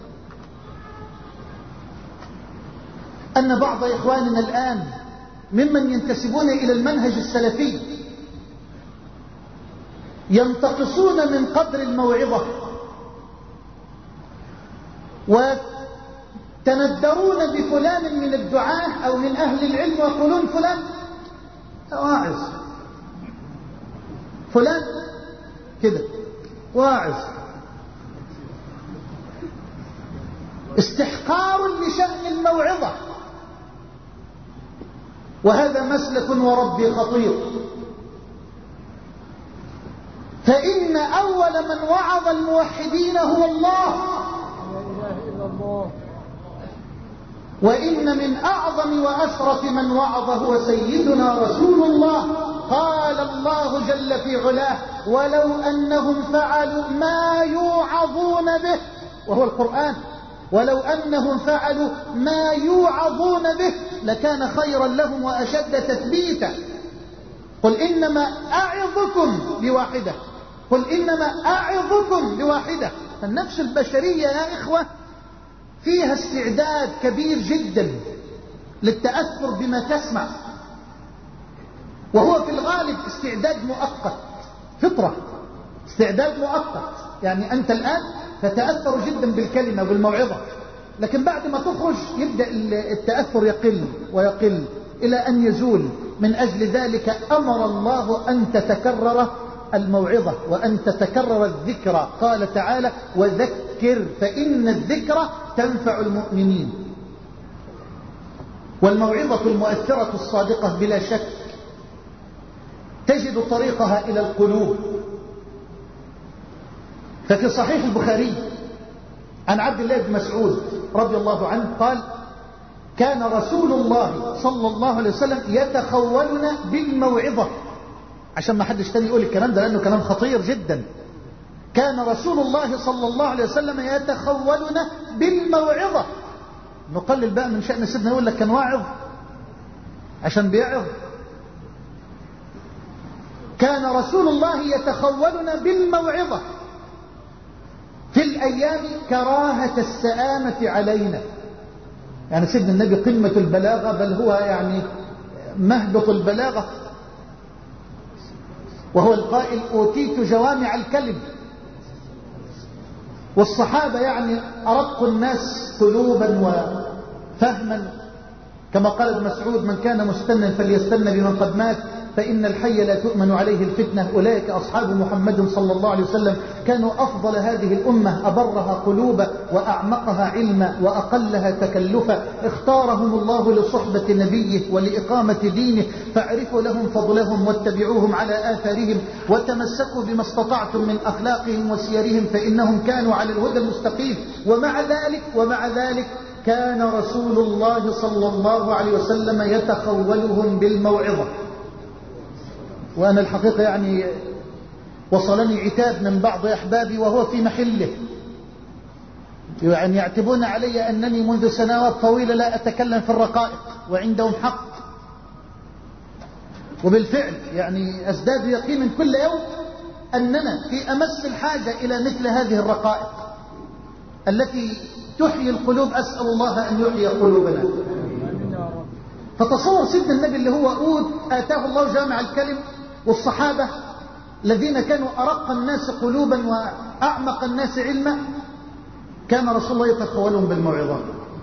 أن بعض إخواننا الآن ممن ينتسبون إلى المنهج السلفي ينتقصون من قدر الموعظة وتندرون بفلان من الدعاة أو من أهل العلم ويقولون فلان واعظ، فلان كده واعظ، استحقار لشأن الموعظة. وهذا مسلك وربي خطير، فإن أول من وعظ الموحدين هو الله، وإن من أعظم وأشرف من وعظ هو سيدنا رسول الله. قال الله جل في علاه: ولو أنهم فعلوا ما يوعظون به، وهو القرآن، ولو أنهم فعلوا ما يوعظون به لكان خيرا لهم وأشد تثبيتا. قل إنما أعظكم بواحدة، قل إنما أعظكم بواحدة. فالنفس البشرية يا إخوة فيها استعداد كبير جدا للتأثر بما تسمع، وهو في الغالب استعداد مؤقت، فطرة، استعداد مؤقت. يعني أنت الآن فتأثروا جدا بالكلمة وبالموعظة، لكن بعد ما تخرج يبدأ التأثر يقل ويقل إلى أن يزول. من أجل ذلك أمر الله أن تتكرر الموعظة وأن تتكرر الذكرى. قال تعالى: وذكر فإن الذكرى تنفع المؤمنين. والموعظة المؤثرة الصادقة بلا شك تجد طريقها إلى القلوب. ففي صحيح البخاري عن عبد الله بن مسعود رضي الله عنه قال: كان رسول الله صلى الله عليه وسلم يتخولنا بالموعظة. عشان ما حدش تاني يقول الكلام ده لأنه كلام خطير جدا. كان رسول الله صلى الله عليه وسلم يتخولنا بالموعظة. نقلل بقى من شأن سيدنا يقول لك كان واعظ عشان بيعظ. كان رسول الله يتخولنا بالموعظة في الأيام كراهة السآمة علينا. يعني سيدنا النبي قمة البلاغة، بل هو يعني مهبط البلاغة، وهو القائل: أوتيت جوامع الكلم. والصحابة يعني أرق الناس قلوبا وفهما، كما قال ابن مسعود: من كان مستنا فليستن بمن قد مات، فإن الحي لا تؤمن عليه الفتنة. أولئك أصحاب محمد صلى الله عليه وسلم، كانوا أفضل هذه الأمة، أبرها قلوبا وأعمقها علما وأقلها تكلفا. اختارهم الله لصحبة نبيه ولإقامة دينه، فاعرفوا لهم فضلهم واتبعوهم على آثارهم، وتمسكوا بما استطعتم من أخلاقهم وسيرهم، فإنهم كانوا على الهدى المستقيم. ومع ذلك ومع ذلك كان رسول الله صلى الله عليه وسلم يتخولهم بالموعظة. وأنا الحقيقة يعني وصلني عتاب من بعض أحبابي وهو في محله، يعني يعتبون علي أنني منذ سنوات طويلة لا أتكلم في الرقائق، وعندهم حق. وبالفعل يعني أزداد يقينا كل يوم أننا في أمس الحاجة إلى مثل هذه الرقائق التي تحيي القلوب. أسأل الله أن يحيي قلوبنا. فتصور سيدنا النبي اللي هو أود آتاه الله جامع الكلم، والصحابة الذين كانوا أرق الناس قلوبا وأعمق الناس علما، كان رسول الله يتخولهم بالموعظة.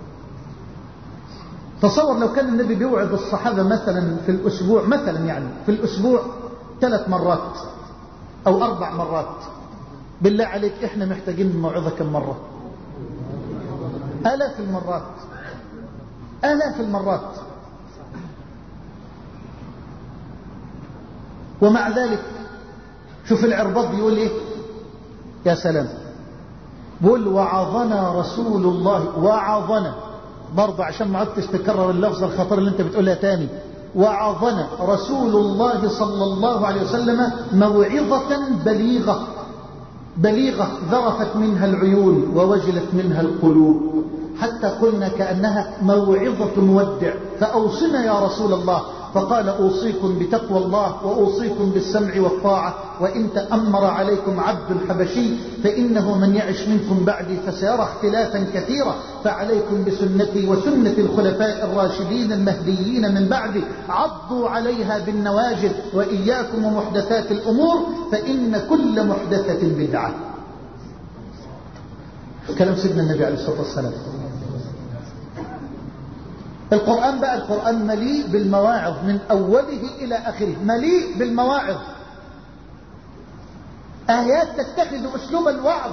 تصور لو كان النبي بيوعظ الصحابة مثلا في الأسبوع، مثلا يعني في الأسبوع ثلاث مرات أو أربع مرات، بالله عليك إحنا محتاجين الموعظة كم مرة؟ آلاف المرات، آلاف المرات. ومع ذلك شوف العرباض بيقول ايه، يا سلام، بيقول: وعظنا رسول الله. وعظنا برضه عشان ما عدتش تكرر اللفظ الخطير اللي انت بتقولها تاني. وعظنا رسول الله صلى الله عليه وسلم موعظة بليغة، بليغة ذرفت منها العيون ووجلت منها القلوب، حتى قلنا كأنها موعظة مودع. فأوصنا يا رسول الله. فقال: أوصيكم بتقوى الله، وأوصيكم بالسمع والطاعة، وإن تأمر عليكم عبد حبشي، فإنه من يعش منكم بعدي فسيرى اختلافا كثيرا، فعليكم بسنتي وسنة الخلفاء الراشدين المهديين من بعدي، عضوا عليها بالنواجذ، وإياكم ومحدثات الأمور، فإن كل محدثة بدعة. كلام سيدنا النبي عليه الصلاة والسلام. القرآن بقى، القرآن مليء بالمواعظ من أوله إلى آخره، مليء بالمواعظ. آيات تتخذ أسلوب الوعظ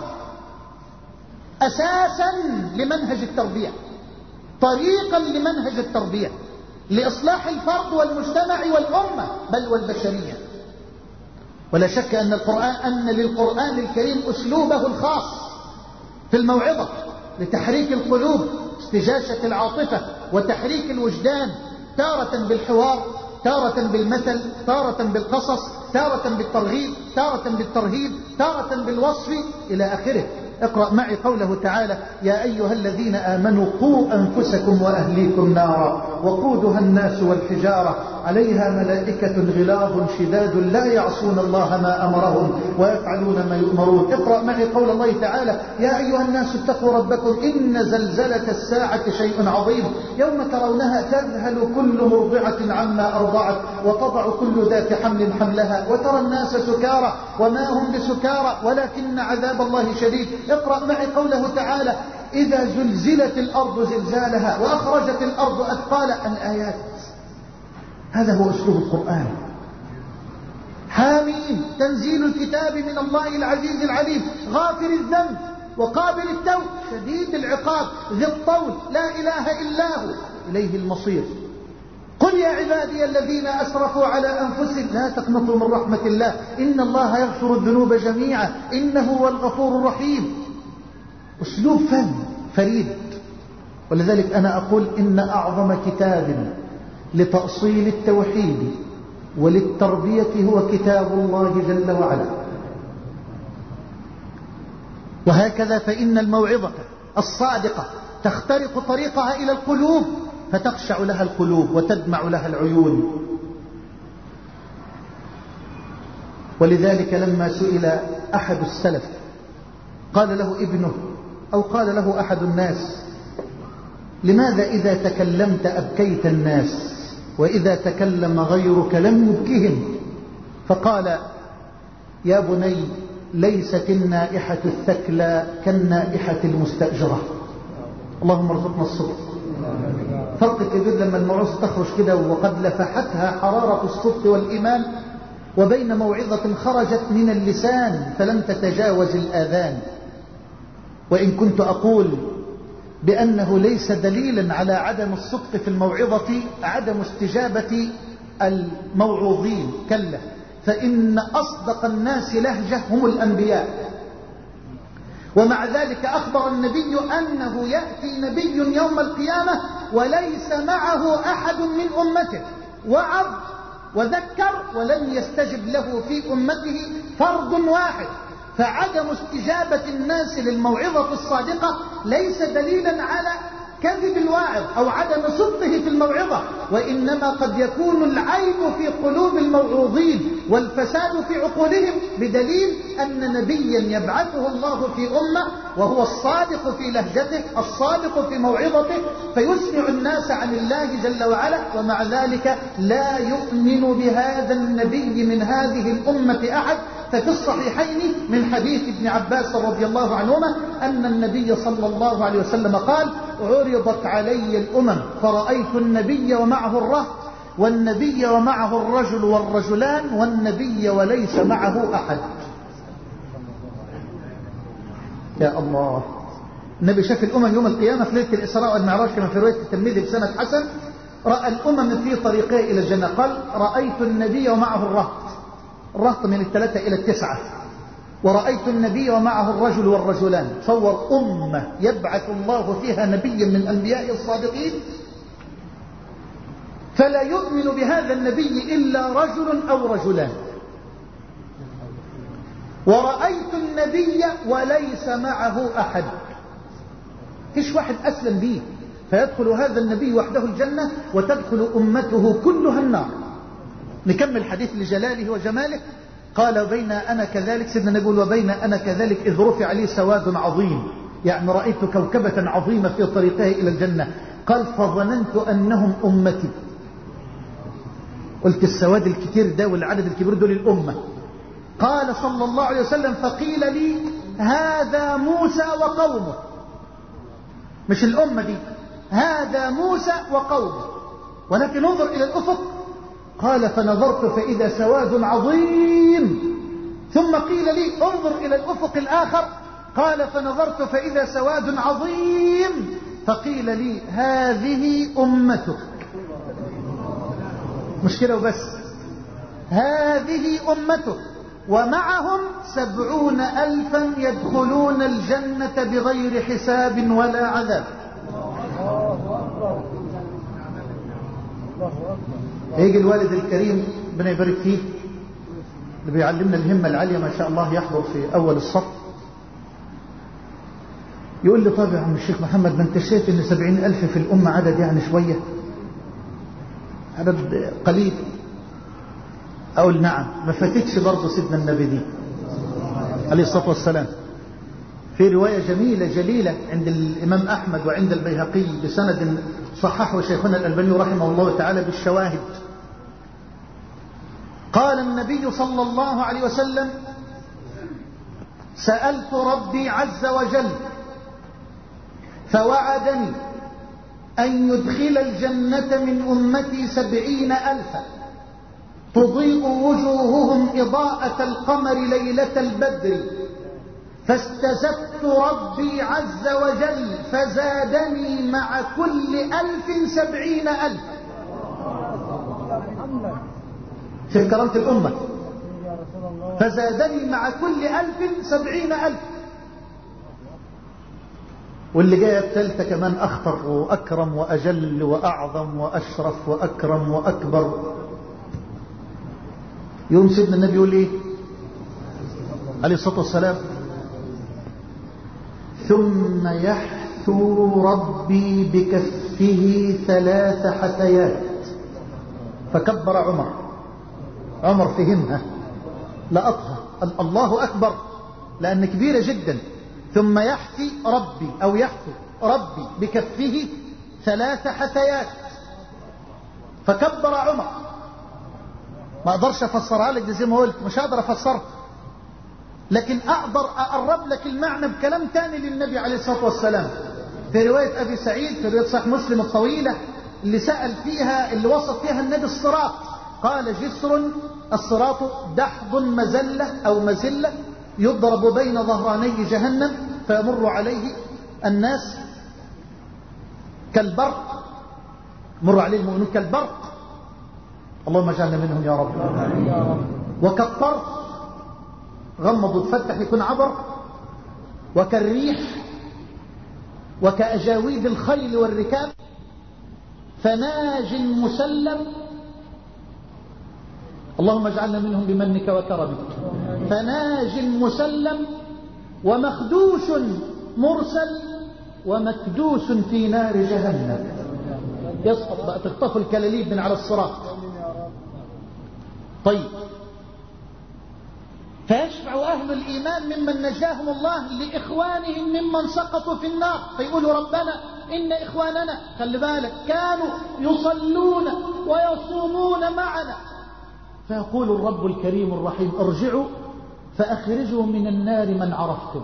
أساسا لمنهج التربية، طريقا لمنهج التربية، لإصلاح الفرد والمجتمع والأمة بل والبشرية. ولا شك أن القرآن أن للقرآن الكريم أسلوبه الخاص في الموعظة، لتحريك القلوب، استجاشة العاطفة، وتحريك الوجدان، تارة بالحوار، تارة بالمثل، تارة بالقصص، تارة بالترغيب، تارة بالترهيب، تارة بالوصف إلى آخره. اقرأ معي قوله تعالى: يا أيها الذين آمنوا قوا أنفسكم وأهليكم نارا وقودها الناس والحجارة عليها ملائكة غلاظ شداد لا يعصون الله ما أمرهم ويفعلون ما يؤمرون. اقرأ معي قول الله تعالى: يا أيها الناس اتقوا ربكم إن زلزلة الساعة شيء عظيم يوم ترونها تذهل كل مرضعة عما أرضعت وتضع كل ذات حمل حملها وترى الناس سكارى وما هم بسكارى ولكن عذاب الله شديد. اقرأ معي قوله تعالى: إذا زلزلت الأرض زلزالها وأخرجت الأرض أثقالها. الآيات. هذا هو أسلوب القرآن. حاميم تنزيل الكتاب من الله العزيز العليم غافر الذنب وقابل التوب شديد العقاب ذي الطول لا إله إلا هو إليه المصير. قل يا عبادي الذين أسرفوا على أنفسهم لا تقنطوا من رحمة الله إن الله يغفر الذنوب جميعا إنه هو الغفور الرحيم. أسلوب فن فريد. ولذلك أنا أقول إن أعظم كتاب لتأصيل التوحيد وللتربية هو كتاب الله جل وعلا. وهكذا فإن الموعظة الصادقة تخترق طريقها إلى القلوب فتخشع لها القلوب وتدمع لها العيون. ولذلك لما سئل أحد السلف قال له ابنه أو قال له أحد الناس: لماذا إذا تكلمت أبكيت الناس وإذا تكلم غيرك لم يبكهم؟ فقال: يا بني ليست النائحة الثكلى كالنائحة المستأجرة. اللهم ارزقنا الصدق. فرق كبير لما الموعظة تخرج كده وقد لفحتها حرارة الصدق والإيمان وبين موعظة خرجت من اللسان فلم تتجاوز الآذان. وإن كنت أقول بأنه ليس دليلا على عدم الصدق في الموعظة عدم استجابة الموعوظين، كلا، فإن أصدق الناس لهجة هم الأنبياء. ومع ذلك أخبر النبي أنه يأتي نبي يوم القيامة وليس معه أحد من أمته، وعظ وذكر ولم يستجب له في أمته فرد واحد. فعدم استجابة الناس للموعظة الصادقة ليس دليلا على كذب الواعظ أو عدم صدقه في الموعظة، وإنما قد يكون العيب في قلوب الموعوظين والفساد في عقولهم بدليل أن نبيا يبعثه الله في أمة وهو الصادق في لهجته الصادق في موعظته فيسمع الناس عن الله جل وعلا، ومع ذلك لا يؤمن بهذا النبي من هذه الأمة أحد. ففي الصحيحين من حديث ابن عباس رضي الله عنهما أن النبي صلى الله عليه وسلم قال: عرضت علي الأمم فرأيت النبي ومعه الرهط والنبي ومعه الرجل والرجلان والنبي وليس معه أحد. يا الله. النبي شاف الأمم يوم القيامة في ليلة الإسراء والمعراج كما في رواية الترمذي بسند حسن. رأى الأمم في طريقه إلى الجنة. قال: رأيت النبي ومعه الرهط، الرهط من الثلاثة إلى التسعة، ورأيت النبي ومعه الرجل والرجلان. تصور أمة يبعث الله فيها نبيا من أنبياء الصادقين فلا يؤمن بهذا النبي إلا رجل أو رجلان. ورأيت النبي وليس معه أحد، فيش واحد أسلم به، فيدخل هذا النبي وحده الجنة وتدخل أمته كلها النار. نكمل حديث لجلاله وجماله. قال: بين أنا كذلك، سيدنا النبي يقول: وبين أنا كذلك إذ رفع لي سواد عظيم، يعني رأيت كوكبة عظيمة في طريقه إلى الجنة. قال: فظننت أنهم أمتي. قلت السواد الكتير ده والعدد الكبير دول الأمة. قال صلى الله عليه وسلم: فقيل لي هذا موسى وقومه، مش الأمة دي، هذا موسى وقومه، ولكن انظر إلى الأفق. قال: فنظرت فإذا سواد عظيم، ثم قيل لي انظر إلى الأفق الآخر. قال: فنظرت فإذا سواد عظيم، فقيل لي هذه أمتك. مشكلة وبس، هذه أمتك ومعهم سبعون ألفا يدخلون الجنة بغير حساب ولا عذاب. يجي الوالد الكريم ربنا يبارك فيه اللي بيعلمنا الهمة العالية ما شاء الله، يحضر في أول الصف، يقول لي: طيب يا عم الشيخ محمد، ما انت شايف ان سبعين ألف في الأمة عدد يعني شوية؟ عدد قليل. أقول نعم، ما فاتتش برضه سيدنا النبي دي عليه الصلاة والسلام. في رواية جميلة جليلة عند الإمام أحمد وعند البيهقي بسند صححه شيخنا الألباني رحمه الله تعالى بالشواهد. قال النبي صلى الله عليه وسلم: سألت ربي عز وجل فوعدني أن يدخل الجنة من أمتي سبعين ألفا تضيء وجوههم إضاءة القمر ليلة البدر، فاستزدت ربي عز وجل فزادني مع كل ألف سبعين ألفا. في كرامة الأمة، فزادني مع كل ألف سبعين ألف. واللي جاية الثالثة كمان أخطر وأكرم وأجل وأعظم وأشرف وأكرم وأكبر. يوم سيدنا النبي يقول إيه عليه الصلاة والسلام: ثم يحثو ربي بكفه ثلاث حثيات. فكبر عمر. عمر فهمها لقطها، الله أكبر، لأن كبيرة جدا. ثم يحثي ربي أو يحثو ربي بكفه ثلاث حثيات. فكبر عمر. ما أقدرش أفسرها لك زي ما قلت، مش هقدر أفسرها، لكن أقدر أقرب لك المعنى بكلام تاني للنبي عليه الصلاة والسلام. في رواية أبي سعيد في رواية صحيح مسلم الطويلة اللي سأل فيها اللي وصف فيها النبي الصراط، قال: جسر الصراط دحض مزلة أو مزلة يضرب بين ظهراني جهنم فيمر عليه الناس كالبرق، مر عليه المؤمنون كالبرق، اللهم اجعلنا منهم يا رب، وكالطرف غمض وتفتح يكون عبر، وكالريح، وكأجاويد الخيل والركاب، فناج مسلم، اللهم اجعلنا منهم بمنك وكرمك، فناج مسلم، ومخدوش مرسل، ومكدوس في نار جهنم. يسقط بقى، تخطف الكلاليب من على الصراط. طيب، فيشفع أهل الإيمان ممن نجاهم الله لإخوانهم ممن سقطوا في النار، فيقولوا: ربنا إن إخواننا، خلي بالك، كانوا يصلون ويصومون معنا. فيقول الرب الكريم الرحيم: ارجعوا فأخرجوا من النار من عرفتم.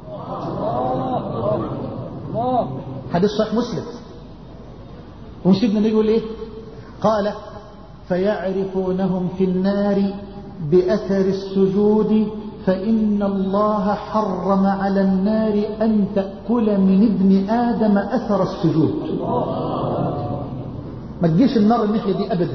حديث صحيح مسلم. وسيدنا يقول إيه؟ قال: فيعرفونهم في النار بأثر السجود، فإن الله حرم على النار أن تأكل من ابن آدم أثر السجود. ما تجيش النار الناحية دي أبدا.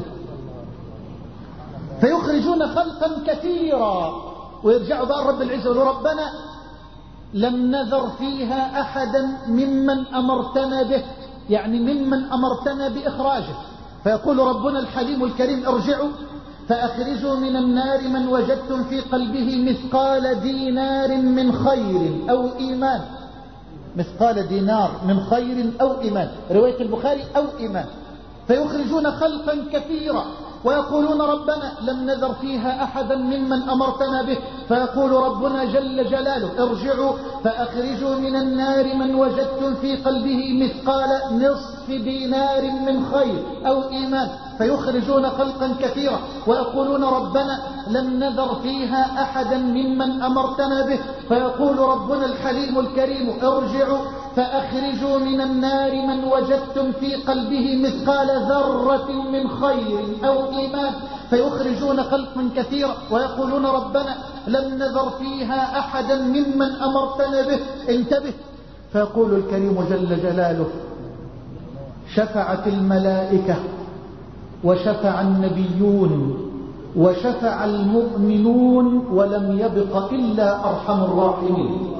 فيخرجون خلقا كثيرا، ويرجعوا بقى رب العزة يقولوا: ربنا لم نذر فيها أحدا ممن أمرتنا به، يعني ممن أمرتنا بإخراجه. فيقول ربنا الحليم الكريم: ارجعوا فأخرجوا من النار من وجدتم في قلبه مثقال دينار من خير أو إيمان. مثقال دينار من خير أو إيمان، رواية البخاري أو إيمان. فيخرجون خلقا كثيرا ويقولون: ربنا لم نذر فيها أحدا ممن أمرتنا به. فيقول ربنا جل جلاله: ارجعوا فأخرجوا من النار من وجدتم في قلبه مثقال نصف دينار من خير أو إيمان. فيخرجون خلقا كثيرا ويقولون: ربنا لم نذر فيها أحدا ممن أمرتنا به. فيقول ربنا الحليم الكريم: ارجعوا فأخرجوا من النار من وجدتم في قلبه مثقال ذرة من خير أو إيمان. فيخرجون خلقا كثيرا ويقولون: ربنا لم نذر فيها أحدا ممن أمرتنا به. انتبه. فيقول الكريم جل جلاله: شفعت الملائكة وشفع النبيون وشفع المؤمنون ولم يبق إلا أرحم الراحمين.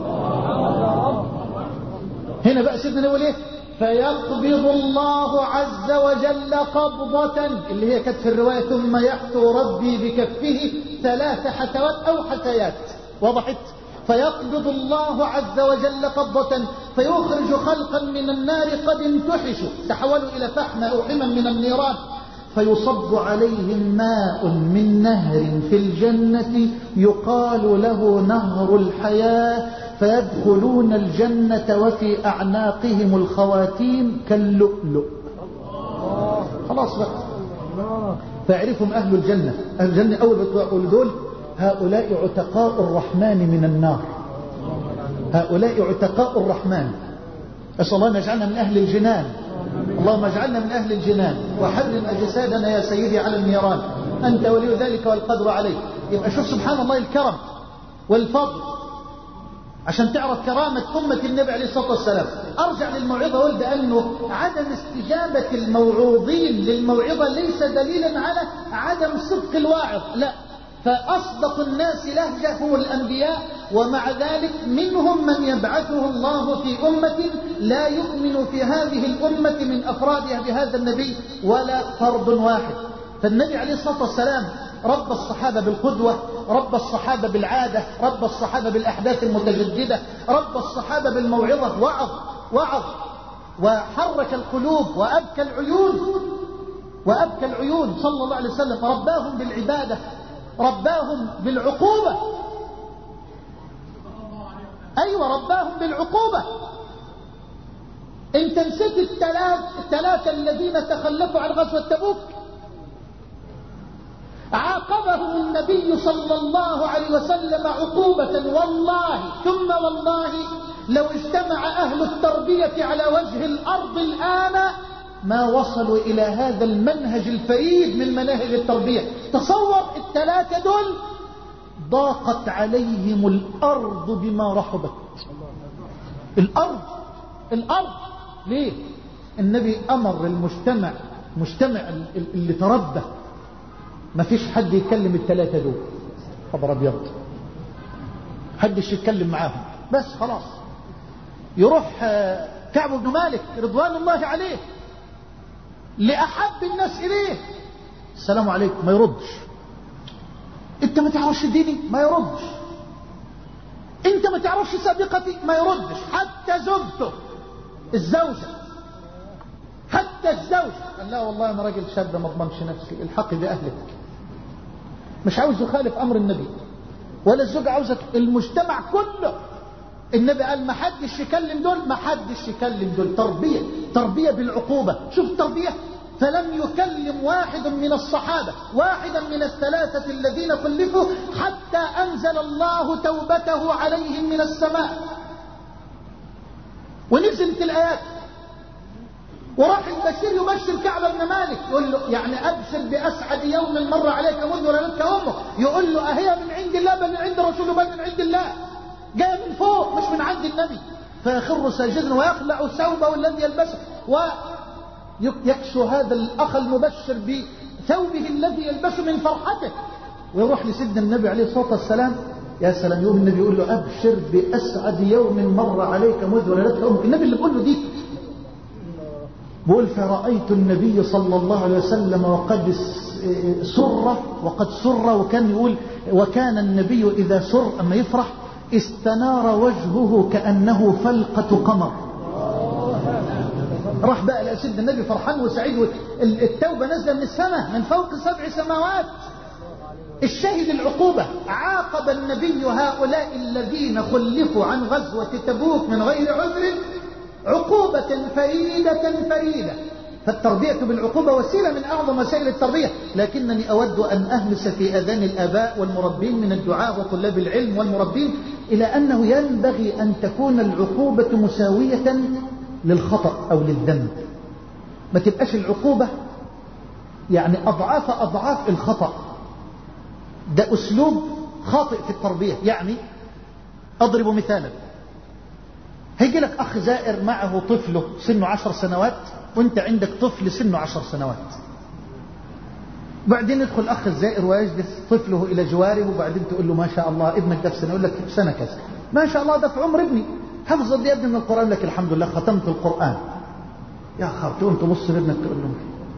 هنا بقى سيدنا نقول ايه؟ فيقبض الله عز وجل قبضة، اللي هي كانت في الرواية: ثم يحثو ربي بكفه ثلاث حثوات أو حثيات. وضحت؟ فيقبض الله عز وجل قبضة فيخرج خلقا من النار قد انتحشوا، تحولوا إلى فحم أو حمم من النيران. فيصب عليهم ماء من نهر في الجنة يقال له نهر الحياة، فيدخلون الجنة وفي أعناقهم الخواتيم كاللؤلؤ. خلاص بقى، فيعرفهم أهل الجنة. أهل الجنة أول دول هؤلاء عتقاء الرحمن من النار، هؤلاء عتقاء الرحمن. أسأل الله أن يجعلنا من أهل الجنان. اللهم اجعلنا من أهل الجنان وحرم أجسادنا يا سيدي على النيران، أنت ولي ذلك والقدر عليه. يبقى شوف سبحان الله الكرم والفضل عشان تعرف كرامة أمة النبي عليه الصلاة والسلام. أرجع للموعظة ولد أنه عدم استجابة الموعوظين للموعظة ليس دليلا على عدم صدق الواعظ، لا، فأصدق الناس لهجة هو الأنبياء، ومع ذلك منهم من يبعثه الله في أمة لا يؤمن في هذه الأمة من أفرادها بهذا النبي ولا فرد واحد. فالنبي عليه الصلاة والسلام رب الصحابة بالقدوة، رب الصحابة بالعادة، رب الصحابة بالأحداث المتجددة، رب الصحابة بالموعظة، وعظ وعظ وحرك القلوب وأبكى العيون وأبكى العيون صلى الله عليه وسلم. رباهم بالعبادة، رباهم بالعقوبة. أيوة، رباهم بالعقوبة. انت نسيت الثلاث الثلاثة الذين تخلفوا عن غزوة تبوك، عاقبهم النبي صلى الله عليه وسلم عقوبة والله ثم والله لو اجتمع أهل التربية على وجه الأرض الآن ما وصلوا إلى هذا المنهج الفريد من مناهج التربية. تصور الثلاثة دول ضاقت عليهم الأرض بما رحبت. الأرض الأرض ليه؟ النبي أمر المجتمع مجتمع اللي تربى ما فيش حد يكلم الثلاثة دول، خبر أبيض، حدش يتكلم معاهم، بس خلاص. يروح كعب بن مالك رضوان الله عليه لأحب الناس إليه، السلام عليكم، ما يردش. انت ما تعرفش ديني، ما يردش. انت ما تعرفش سابقتي، ما يردش. حتى زوجته الزوجة حتى الزوجة قال لا والله انا راجل شاب ما اضمنش نفسي، الحقي بأهلك. مش عاوز يخالف امر النبي، ولا الزوجة عاوزة. المجتمع كله النبي قال ما حدش يكلم دول، ما حدش يكلم دول. تربية تربية بالعقوبة. شوف التربية. فلم يكلم واحد من الصحابة واحدا من الثلاثة الذين خلفوا حتى أنزل الله توبته عليهم من السماء ونزلت الآيات. وراح البشير يبشر كعب بن مالك يقول له يعني أبشر بأسعد يوم مر عليك منذ ولدتك أمه. يقول له أهي من عند الله بل من عند رسول بل من عند الله، جاء من فوق مش من عند النبي. فيخر ساجدا ويخلع ثوبه الذي يلبسه ويكسو هذا الأخ المبشر بثوبه الذي يلبسه من فرحته، ويروح لسيدنا النبي عليه الصلاة والسلام. يا سلام، يوم النبي يقول له أبشر بأسعد يوم مر عليك منذ ولدتك أمك. النبي اللي بيقول له دي بقول فرأيت النبي صلى الله عليه وسلم وقد سر وقد سر وكان يقول وكان النبي إذا سر أما يفرح استنار وجهه كأنه فلقة قمر. راح بقى لأسيدنا النبي فرحان وسعيد، التوبة نزل من السماء من فوق سبع سماوات. الشاهد العقوبة. عاقب النبي هؤلاء الذين خلفوا عن غزوة تبوك من غير عذر عقوبة فريدة فريدة. فالتربية بالعقوبة وسيلة من أعظم وسائل التربية. لكنني أود أن أهمس في أذان الآباء والمربين من الدعاء وطلاب العلم والمربين إلى أنه ينبغي أن تكون العقوبة مساوية للخطأ أو للذنب. ما تبقاش العقوبة يعني أضعاف أضعاف الخطأ. ده أسلوب خاطئ في التربية. يعني أضرب مثالا، هيجي لك أخ زائر معه طفله سنه عشر سنوات وانت عندك طفل سنه عشر سنوات. بعدين يدخل أخ الزائر ويجلس طفله إلى جواره، وبعدين تقول له ما شاء الله ابنك ده في سنة، يقول لك في سنة كذا. ما شاء الله ده في عمر ابني، حفظ قد ايه ابني من القرآن؟ لك الحمد لله ختمت القرآن. يا أخي تقوم تبص لابنك تقول له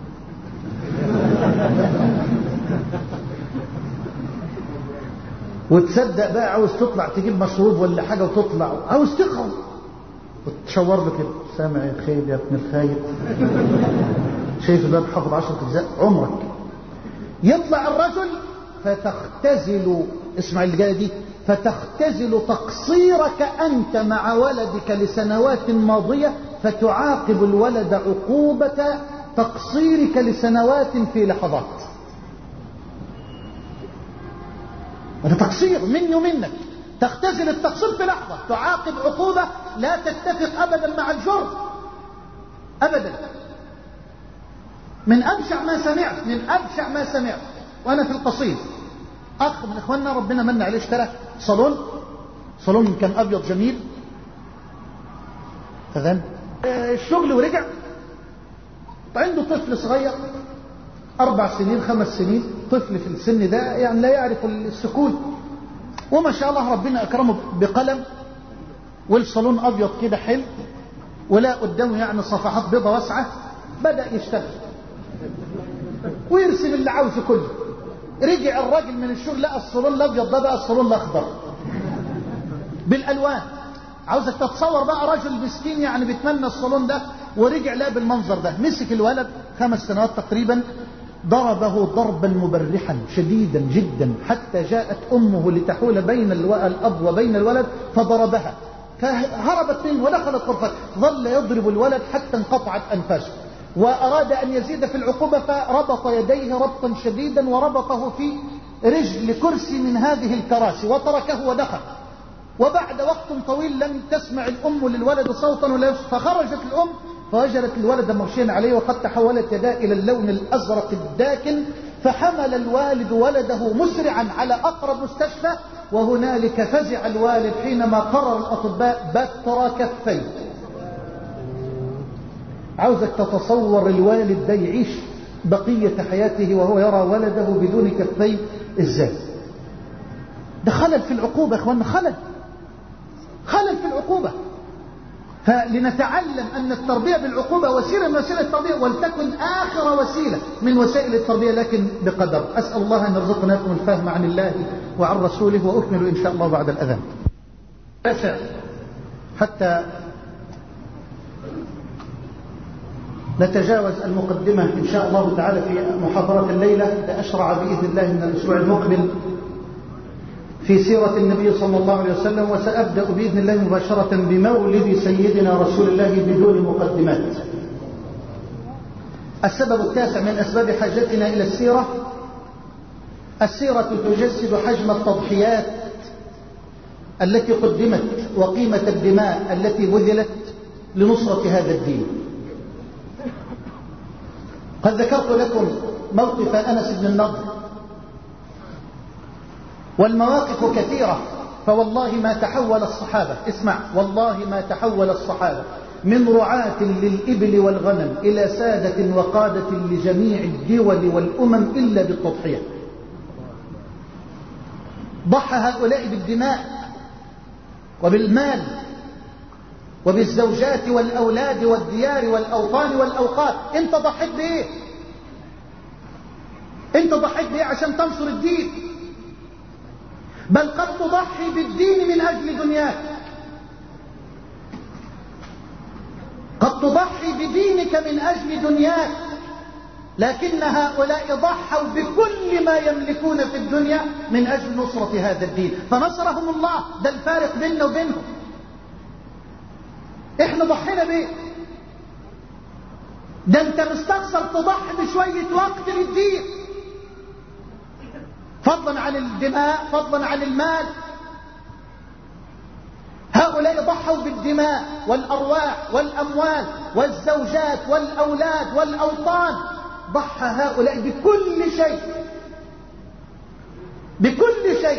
وتصدق بقى عاوز تطلع تجيب مشروب ولا حاجة وتطلع عاوز تقرأ وتشور له كده، سامع يا خيب يا ابن الخايب، شايف الباب حافظ عشرة أجزاء عمرك. يطلع الرجل فتختزل، اسمع اللي جايه دي، فتختزل تقصيرك أنت مع ولدك لسنوات ماضية فتعاقب الولد عقوبة تقصيرك لسنوات في لحظات. هذا تقصير مني ومنك، تختزل التقصير في لحظة، تعاقب عقوبة لا تتفق أبدا مع الجرم أبدا. من أبشع ما سمعت، من أبشع ما سمعت وأنا في القصيم، أخ من إخواننا ربنا من عليه اشترى صالون، صالون كان أبيض جميل، تمام، الشغل ورجع، عنده طفل صغير أربع سنين خمس سنين، طفل في السن ده يعني لا يعرف السكون، وما شاء الله ربنا أكرمه بقلم، والصالون أبيض كده حلو، ولا قدامه يعني صفحات بيضة واسعة، بدأ يشتغل ويرسم اللي عاوزه كله. رجع الراجل من الشغل لقى الصالون الأبيض ده بقى الصالون الأخضر بالألوان. عاوزك تتصور بقى رجل مسكين يعني بيتمنى الصالون ده، ورجع لقى بالمنظر ده. مسك الولد خمس سنوات تقريبا، ضربه ضربا مبرحا شديدا جدا، حتى جاءت أمه لتحول بين الأب وبين الولد فضربها، فهربت منه ودخلت غرفته. ظل يضرب الولد حتى انقطعت أنفاسه، وأراد أن يزيد في العقوبة فربط يديه ربطا شديدا وربطه في رجل كرسي من هذه الكراسي وتركه ودخل. وبعد وقت طويل لم تسمع الأم للولد صوتا ولا يصوت، فخرجت الأم فوجدت الولد مغشيا عليه وقد تحولت يداه إلى اللون الأزرق الداكن، فحمل الوالد ولده مسرعا على أقرب مستشفى، وهنالك فزع الوالد حينما قرر الأطباء بتر كفيه. عاوزك تتصور الوالد ده يعيش بقية حياته وهو يرى ولده بدون كفين ازاي؟ ده خلل في العقوبة يا اخوانا، خلل خلل في العقوبة. فلنتعلم أن التربية بالعقوبة وسيلة من وسائل التربية، ولتكن آخر وسيلة من وسائل التربية، لكن بقدر. أسأل الله أن يرزقنا لكم الفهم عن الله وعن رسوله، وأكمل إن شاء الله بعد الأذان. حتى نتجاوز المقدمة إن شاء الله تعالى في محاضرة الليلة، لأشرع بإذن الله من الأسبوع المقبل في سيرة النبي صلى الله عليه وسلم، وسأبدأ بإذن الله مباشرة بمولد سيدنا رسول الله بدون مقدمات. السبب التاسع من أسباب حاجتنا إلى السيرة: السيرة تجسد حجم التضحيات التي قدمت وقيمة الدماء التي بذلت لنصرة هذا الدين. قد ذكرت لكم موقف أنس بن النضر، والمواقف كثيرة، فوالله ما تحول الصحابة، اسمع، والله ما تحول الصحابة من رعاة للإبل والغنم إلى سادة وقادة لجميع الدول والأمم إلا بالتضحية. ضحى هؤلاء بالدماء وبالمال وبالزوجات والأولاد والديار والأوطان والأوقات. انت ضحيت بإيه؟ انت ضحيت بإيه عشان تنصر الدين؟ بل قد تضحي بالدين من أجل دنياك، قد تضحي بدينك من أجل دنياك، لكن هؤلاء ضحوا بكل ما يملكون في الدنيا من أجل نصرة هذا الدين، فنصرهم الله. ده الفارق بيننا وبينهم. احنا ضحينا بيه، ده انت مستخسر تضحي بشوية وقت للدين، فضلا عن الدماء، فضلا عن المال. هؤلاء ضحوا بالدماء والأرواح والأموال والزوجات والأولاد والأوطان. ضحى هؤلاء بكل شيء، بكل شيء.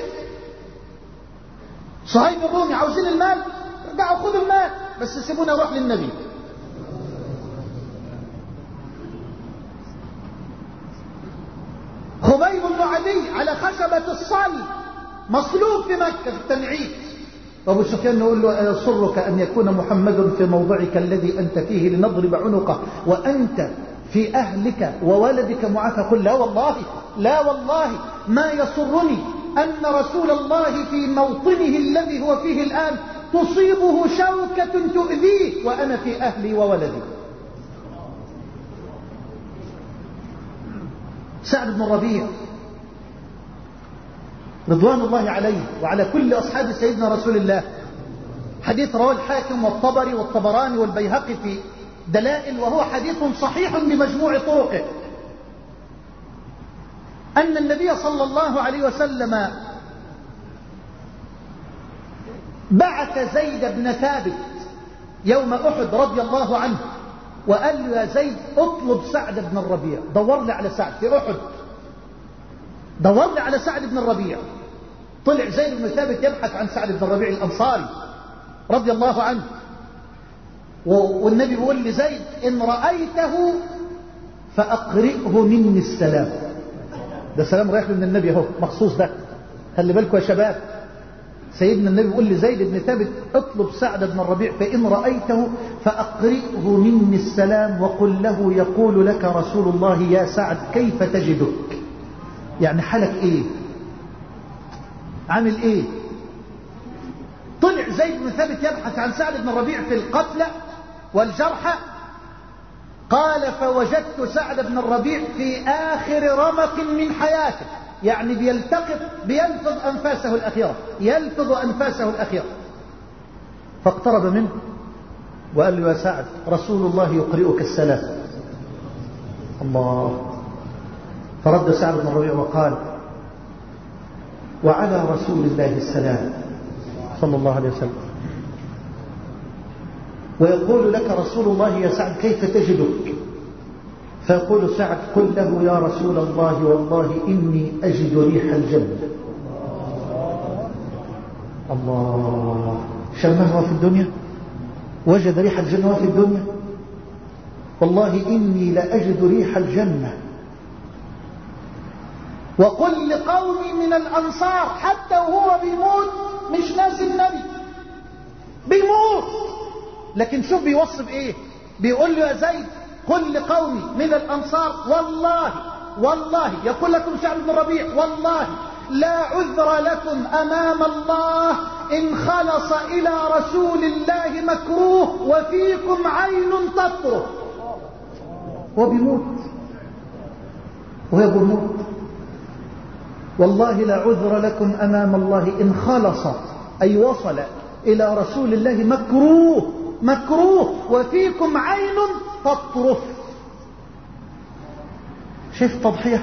صهيب الرومي: عاوزين المال؟ ارجعوا خذوا المال، بس سيبونا نروح للنبي. خبيب بن عدي على خشبة الصلب مصلوب في مكة في التنعيم، وابو سفيان يقول له: أيسرك أن يكون محمد في موضعك الذي أنت فيه لنضرب عنقه وأنت في أهلك وولدك معافى؟ قل: لا والله، لا والله ما يسرني أن رسول الله في موطنه الذي هو فيه الآن تصيبه شوكة تؤذيه وأنا في أهلي وولدي. سعد بن الربيع رضوان الله عليه وعلى كل أصحاب سيدنا رسول الله. حديث رواه الحاكم والطبري والطبراني والبيهقي في دلائل، وهو حديث صحيح بمجموع طرقه، أن النبي صلى الله عليه وسلم بعث زيد بن ثابت يوم أحد رضي الله عنه وقال له: يا زيد اطلب سعد بن الربيع، دور لي على سعد في أحد، دور لي على سعد بن الربيع. طلع زيد بن ثابت يبحث عن سعد بن الربيع الأنصاري رضي الله عنه، والنبي بيقول لزيد: إن رأيته فأقرئه مني السلام. ده سلام رايح من النبي اهو مخصوص، ده خلي بالكم يا شباب. سيدنا النبي بيقول لزيد بن ثابت: اطلب سعد بن الربيع فإن رأيته فأقرئه مني السلام وقل له يقول لك رسول الله يا سعد كيف تجدك، يعني حالك ايه، عامل ايه. طلع زيد بن ثابت يبحث عن سعد بن الربيع في القتلى والجرحى، قال: فوجدت سعد بن الربيع في آخر رمق من حياته، يعني بيلتقط بيلفظ أنفاسه الأخيرة، يلفظ أنفاسه الأخيرة. فاقترب منه وقال له: يا سعد رسول الله يقرئك السلام. الله. فرد سعد بن الربيع وقال: وعلى رسول الله السلام صلى الله عليه وسلم، ويقول لك رسول الله يا سعد كيف تجدك؟ فيقول سعد: قل له يا رسول الله والله إني أجد ريح الجنة. الله. شمها في الدنيا، وجد ريح الجنة في الدنيا. والله إني لأجد ريح الجنة. وقل لقومي من الأنصار، حتى وهو بيموت مش ناس النبي، بيموت لكن شوف بيوصف ايه، بيقول له: يا زيد قل لقومي من الأنصار والله والله، يقول لكم سعد بن الربيع: والله لا عذر لكم أمام الله إن خلص إلى رسول الله مكروه وفيكم عين تطرف. هو بيموت وهو بيموت. والله لا عذر لكم أمام الله إن خلص أي وصل إلى رسول الله مكروه مكروه وفيكم عين تطرف. شايف تضحية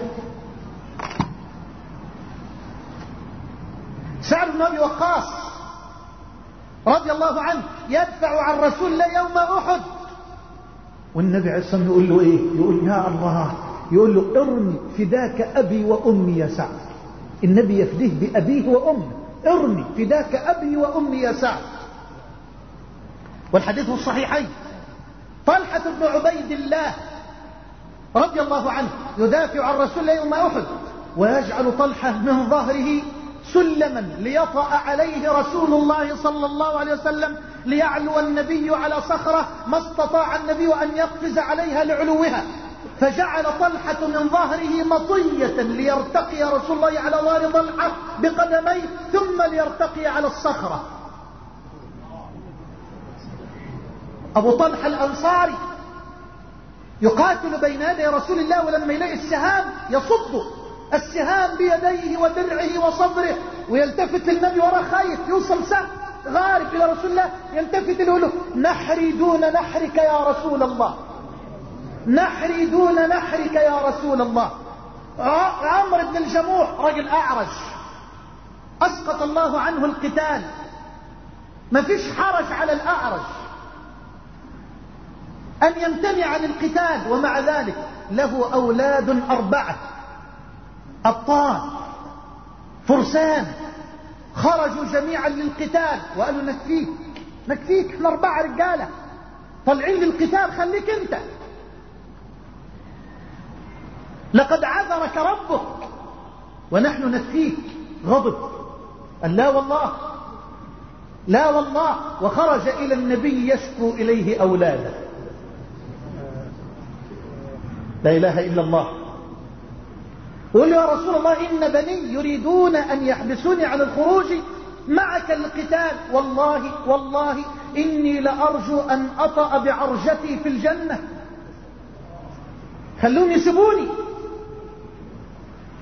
سعد بن أبي وقاص رضي الله عنه يدفع عن رسول الله يوم أحد، والنبي عليه الصلاة والسلام يقول له إيه؟ يقول: يا الله، يقول له: ارمي فداك أبي وأمي يا سعد. النبي يفديه بأبيه وأمه: ارمي فداك أبي وأمي يا سعد. والحديث الصحيحين. طلحة بن عبيد الله رضي الله عنه يدافع عن رسول الله يوم أحد، ويجعل طلحة من ظهره سلما ليطأ عليه رسول الله صلى الله عليه وسلم ليعلو النبي على صخرة، ما استطاع النبي أن يقفز عليها لعلوها، فجعل طلحة من ظهره مطية ليرتقي رسول الله على ظهر طلحة بقدميه ثم ليرتقي على الصخرة. أبو طلحة الأنصاري يقاتل بين يدي رسول الله، ولما يلاقي السهام يصد السهام بيديه ودرعه وصدره، ويلتفت للنبي وراء خايف يوصل سهم غارب إلى رسول الله، يلتفت له له: نحري دون نحرك يا رسول الله، نحري دون نحرك يا رسول الله. عمرو بن الجموح رجل أعرج أسقط الله عنه القتال، ما فيش حرج على الأعرج أن يمتنع عن القتال، ومع ذلك له أولاد أربعة أبطال فرسان خرجوا جميعا للقتال، وقالوا: نكفيك نكفيك، احنا أربعة رجالة طالعين للقتال، خليك انت، لقد عذرك ربك ونحن نكفيك. غضب، قال: لا والله لا والله، وخرج إلى النبي يشكو إليه أولاده. لا إله إلا الله. قل يا رسول الله إن بني يريدون أن يحبسوني عن الخروج معك القتال، والله والله إني لأرجو أن أطأ بعرجتي في الجنة، خلوني يسيبوني.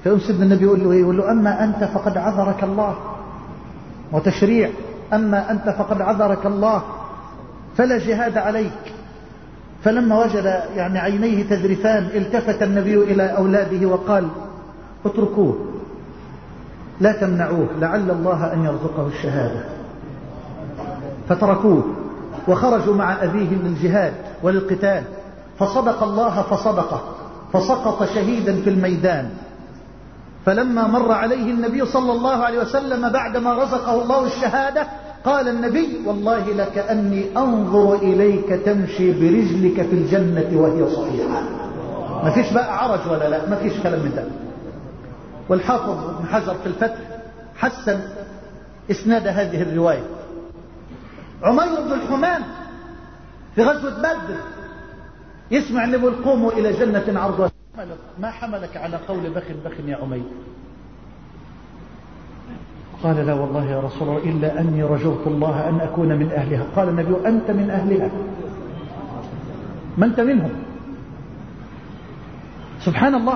فيقوم سيدنا النبي يقول له ايه؟ يقول له اما انت فقد عذرك الله، وتشريع اما انت فقد عذرك الله فلا جهاد عليك. فلما وجد يعني عينيه تذرفان التفت النبي الى اولاده وقال اتركوه لا تمنعوه لعل الله ان يرزقه الشهادة. فتركوه وخرجوا مع أبيه للجهاد وللقتال، فصدق الله فصدقه فسقط شهيدا في الميدان. فلما مر عليه النبي صلى الله عليه وسلم بعدما رزقه الله الشهادة قال النبي والله لكأني أنظر إليك تمشي برجلك في الجنة وهي صحيحة. ما فيش بقى عرج ولا لا، ما فيش كلام من ده. والحافظ ابن حجر في الفتح حسن إسناد هذه الرواية. عمير بن الحمام في غزوة بدر يسمع النبي يقول قوموا إلى جنة عرضها. ما حملك على قول بخ بخ يا عمير؟ قال لا والله يا رسول الله إلا أني رجوت الله أن أكون من أهلها. قال النبي أنت من أهلها، ما أنت منهم. سبحان الله.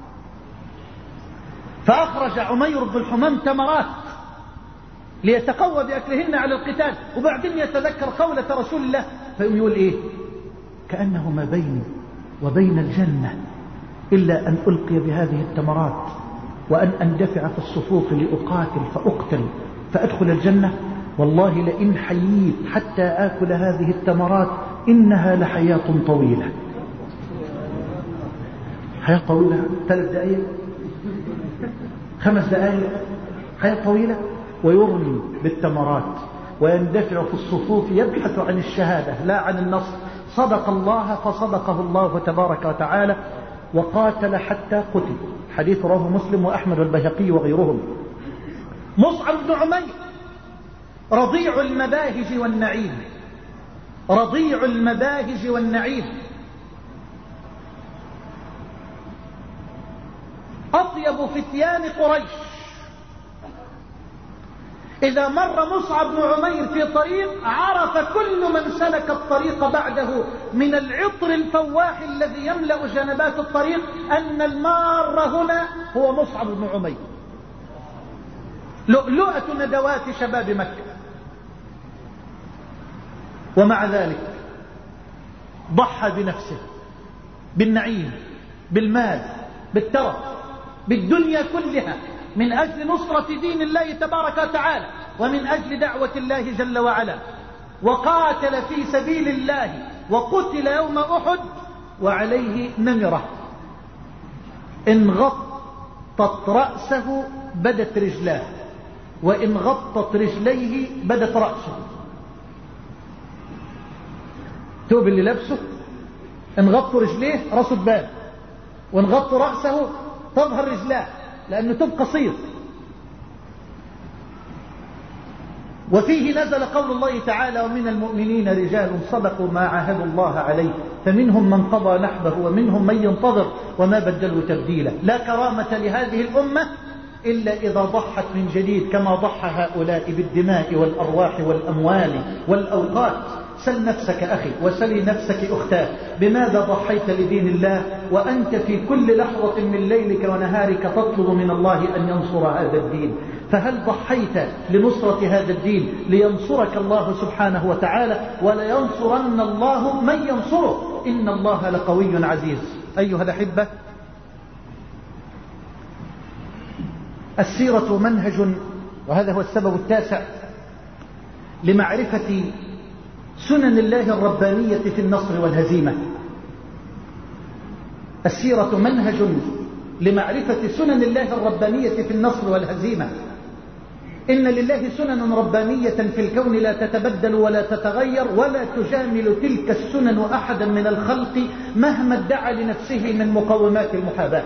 فأخرج عمير بن الحمام تمرات ليتقوى بأكلهن على القتال، وبعدين يتذكر قولة رسول الله فيقول إيه؟ كأنه ما بيني وبين الجنة إلا أن ألقي بهذه التمرات وأن أندفع في الصفوف لأقاتل فأقتل فأدخل الجنة. والله لئن حييت حتى آكل هذه التمرات إنها لحياة طويلة. حياة طويلة ثلاث دقائق خمس دقائق، حياة طويلة. ويرمي بالتمرات ويندفع في الصفوف يبحث عن الشهادة لا عن النصر. صدق الله فصدقه الله تبارك وتعالى، وقاتل حتى قتل. حديث رواه مسلم وأحمد والبيهقي وغيرهم. مصعب بن عمير رضيع المباهج والنعيم، رضيع المباهج والنعيم، أطيب فتيان قريش. إذا مر مصعب بن عمير في طريق عرف كل من سلك الطريق بعده من العطر الفواح الذي يملأ جنبات الطريق أن المار هنا هو مصعب بن عمير، لؤلؤة ندوات شباب مكة. ومع ذلك ضحى بنفسه، بالنعيم، بالمال، بالترف، بالدنيا كلها من أجل نصرة دين الله تبارك وتعالى ومن أجل دعوة الله جل وعلا. وقاتل في سبيل الله وقتل يوم أحد وعليه نمرة إن غطت رأسه بدت رجلاه، وإن غطت رجليه بدت رأسه. ثوب اللي لبسه إن غطوا رجليه رأسه تبان، وإن غطوا رأسه تظهر رجلاه لأنه ثوب قصير. وفيه نزل قول الله تعالى ومن المؤمنين رجال صدقوا ما عاهدوا الله عليه فمنهم من قضى نحبه ومنهم من ينتظر وما بدلوا تبديلا. لا كرامة لهذه الأمة إلا إذا ضحت من جديد كما ضحى هؤلاء بالدماء والأرواح والأموال والأوقات. سل نفسك أخي وسلي نفسك أختاه، بماذا ضحيت لدين الله وأنت في كل لحظة من ليلك ونهارك تطلب من الله أن ينصر هذا الدين؟ فهل ضحيت لنصرة هذا الدين لينصرك الله سبحانه وتعالى؟ ولينصرن الله من ينصره، إن الله لقوي عزيز. أيها الأحبة، السيرة منهج، وهذا هو السبب التاسع لمعرفة سنن الله الربانية في النصر والهزيمة. السيرة منهج لمعرفة سنن الله الربانية في النصر والهزيمة. إن لله سنن ربانية في الكون لا تتبدل ولا تتغير ولا تجامل تلك السنن أحدا من الخلق مهما ادعى لنفسه من مقومات المحاباة.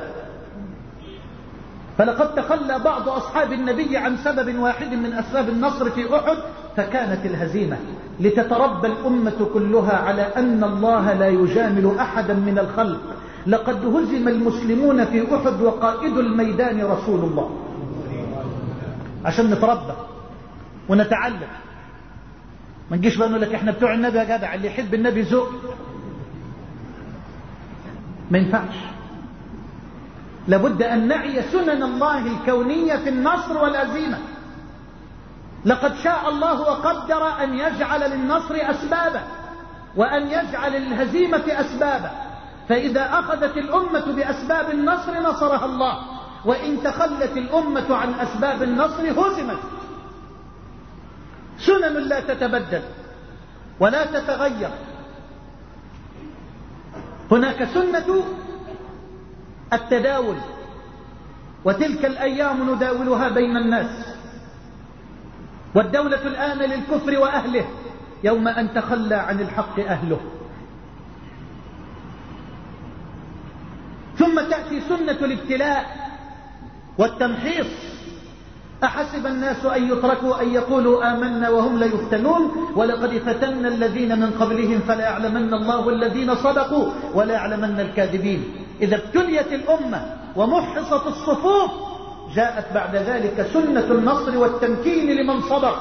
فلقد تخلى بعض أصحاب النبي عن سبب واحد من أسباب النصر في أحد فكانت الهزيمة، لتتربى الأمة كلها على أن الله لا يجامل أحدا من الخلق. لقد هزم المسلمون في أحد وقائد الميدان رسول الله. عشان نتربى ونتعلم، ما نجيش بقى نقول لك احنا بتوع النبي يا جدع، اللي يحب النبي ذوق. ما ينفعش. لابد أن نعي سنن الله الكونية في النصر والهزيمة. لقد شاء الله وقدر أن يجعل للنصر أسبابا وأن يجعل للهزيمة أسبابا، فإذا أخذت الأمة بأسباب النصر نصرها الله، وإن تخلت الأمة عن أسباب النصر هزمت. سنن لا تتبدل ولا تتغير. هناك سنة التداول، وتلك الأيام نداولها بين الناس، والدولة الآن للكفر وأهله يوم أن تخلى عن الحق أهله. ثم تأتي سنة الابتلاء والتمحيص. أحسب الناس أن يتركوا أن يقولوا آمنا وهم لا يفتنون ولقد فتنا الذين من قبلهم فلا يعلمن الله الذين صدقوا ولا يعلمن الكاذبين. إذا ابتليت الأمة ومحصت الصفوف جاءت بعد ذلك سنة النصر والتمكين لمن صبر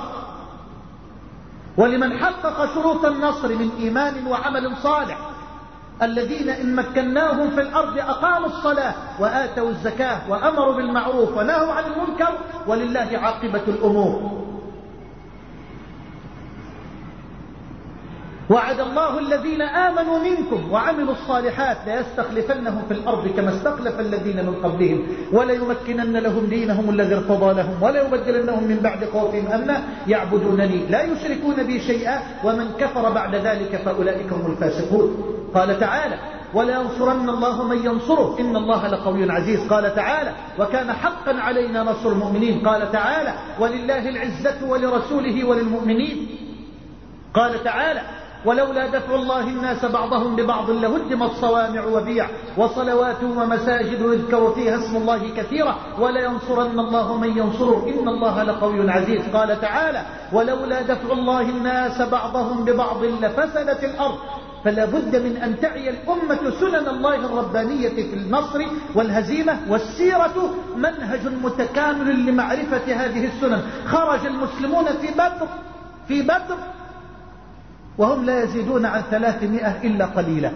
ولمن حقق شروط النصر من إيمان وعمل صالح، الذين إن مكناهم في الأرض أقاموا الصلاة وآتوا الزكاة وأمروا بالمعروف ونهوا عن المنكر ولله عاقبة الأمور. وعد الله الذين آمنوا منكم وعملوا الصالحات ليستخلفنهم في الأرض كما استخلف الذين من قبلهم وليمكنن لهم دينهم الذي ارتضى لهم وليبدلنهم من بعد خوفهم أمنا يعبدونني لا يشركون بي شيئا ومن كفر بعد ذلك فأولئك هم الفاسقون. قال تعالى ولا ينصرن الله من ينصره إن الله لقوي عزيز. قال تعالى وكان حقا علينا نصر المؤمنين. قال تعالى ولله العزة ولرسوله وللمؤمنين. قال تعالى ولولا دفع الله الناس بعضهم ببعض لهدمت صوامع وبيع وصلوات ومساجد يذكر فيها اسم الله كثيرا ولا ينصرن الله من ينصره إن الله لقوي عزيز. قال تعالى ولولا دفع الله الناس بعضهم ببعض لفسدت الأرض. فلا بد من أن تعي الأمة سنن الله الربانية في النصر والهزيمة، والسيرة منهج متكامل لمعرفة هذه السنن. خرج المسلمون في بدر في بدر وهم لا يزيدون عن ثلاثمائة إلا قليلا.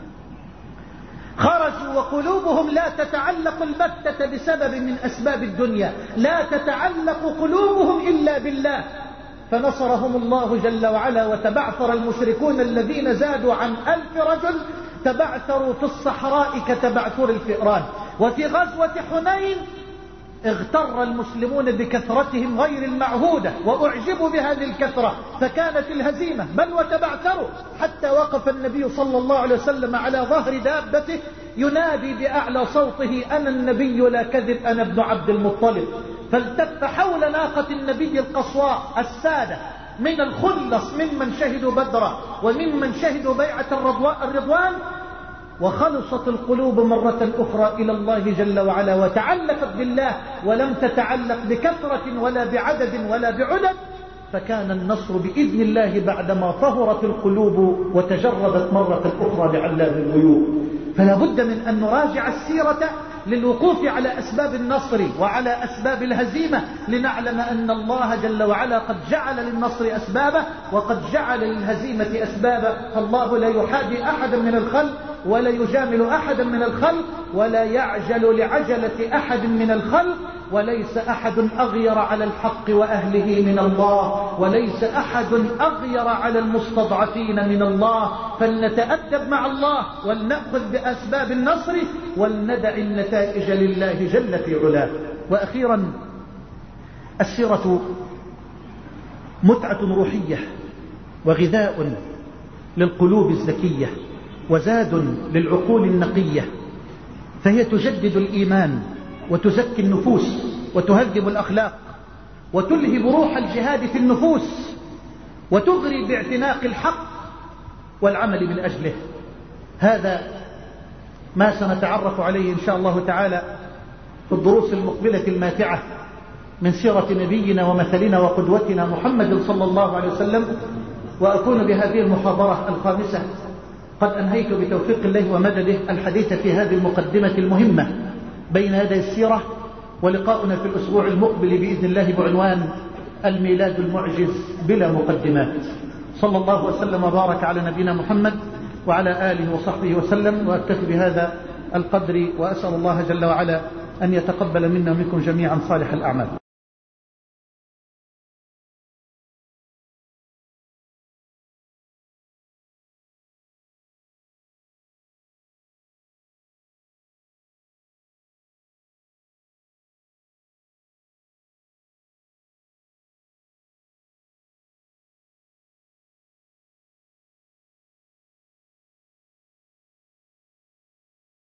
خرجوا وقلوبهم لا تتعلق البتة بسبب من أسباب الدنيا، لا تتعلق قلوبهم إلا بالله، فنصرهم الله جل وعلا. وتبعثر المشركون الذين زادوا عن ألف رجل تبعثروا في الصحراء كتبعثر الفئران. وفي غزوة حنين اغتر المسلمون بكثرتهم غير المعهودة وأعجبوا بهذه الكثرة فكانت الهزيمة بل وتبعثروا حتى وقف النبي صلى الله عليه وسلم على ظهر دابته ينادي بأعلى صوته أنا النبي لا كذب أنا ابن عبد المطلب. فالتف حول ناقة النبي القصواء السادة من الخلص ممن شهدوا بدرا وممن شهدوا بيعة الرضوان، وخلصت القلوب مرة أخرى إلى الله جل وعلا وتعلقت بالله ولم تتعلق بكثرة ولا بعدد ولا بعدد، فكان النصر بإذن الله بعدما طهرت القلوب وتجردت مرة أخرى بعلام الغيوب. فلا بد من أن نراجع السيرة للوقوف على أسباب النصر وعلى أسباب الهزيمة لنعلم أن الله جل وعلا قد جعل للنصر أسبابه وقد جعل للهزيمة أسبابه. فالله لا يحادي أحدا من الخلق ولا يجامل أحدا من الخلق ولا يعجل لعجلة أحد من الخلق، وليس أحد أغير على الحق وأهله من الله، وليس أحد أغير على المستضعفين من الله. فلنتأدب مع الله ولنأخذ بأسباب النصر ولندع النتائج لله جل في علاه. وأخيرا السيرة متعة روحية وغذاء للقلوب الزكية وزاد للعقول النقية، فهي تجدد الإيمان وتزكي النفوس وتهذب الأخلاق وتلهب روح الجهاد في النفوس وتغري باعتناق الحق والعمل من أجله. هذا ما سنتعرف عليه إن شاء الله تعالى في الدروس المقبلة الماتعة من سيرة نبينا ومثلنا وقدوتنا محمد صلى الله عليه وسلم. وأكون بهذه المحاضرة الخامسة قد أنهيت بتوفيق الله ومدده الحديث في هذه المقدمة المهمة بين يدي السيرة، ولقاؤنا في الأسبوع المقبل بإذن الله بعنوان الميلاد المعجز بلا مقدمات. صلى الله وسلم وبارك على نبينا محمد وعلى آله وصحبه وسلم. وأكتفي بهذا القدر، وأسأل الله جل وعلا أن يتقبل منا ومنكم جميعا صالح الأعمال.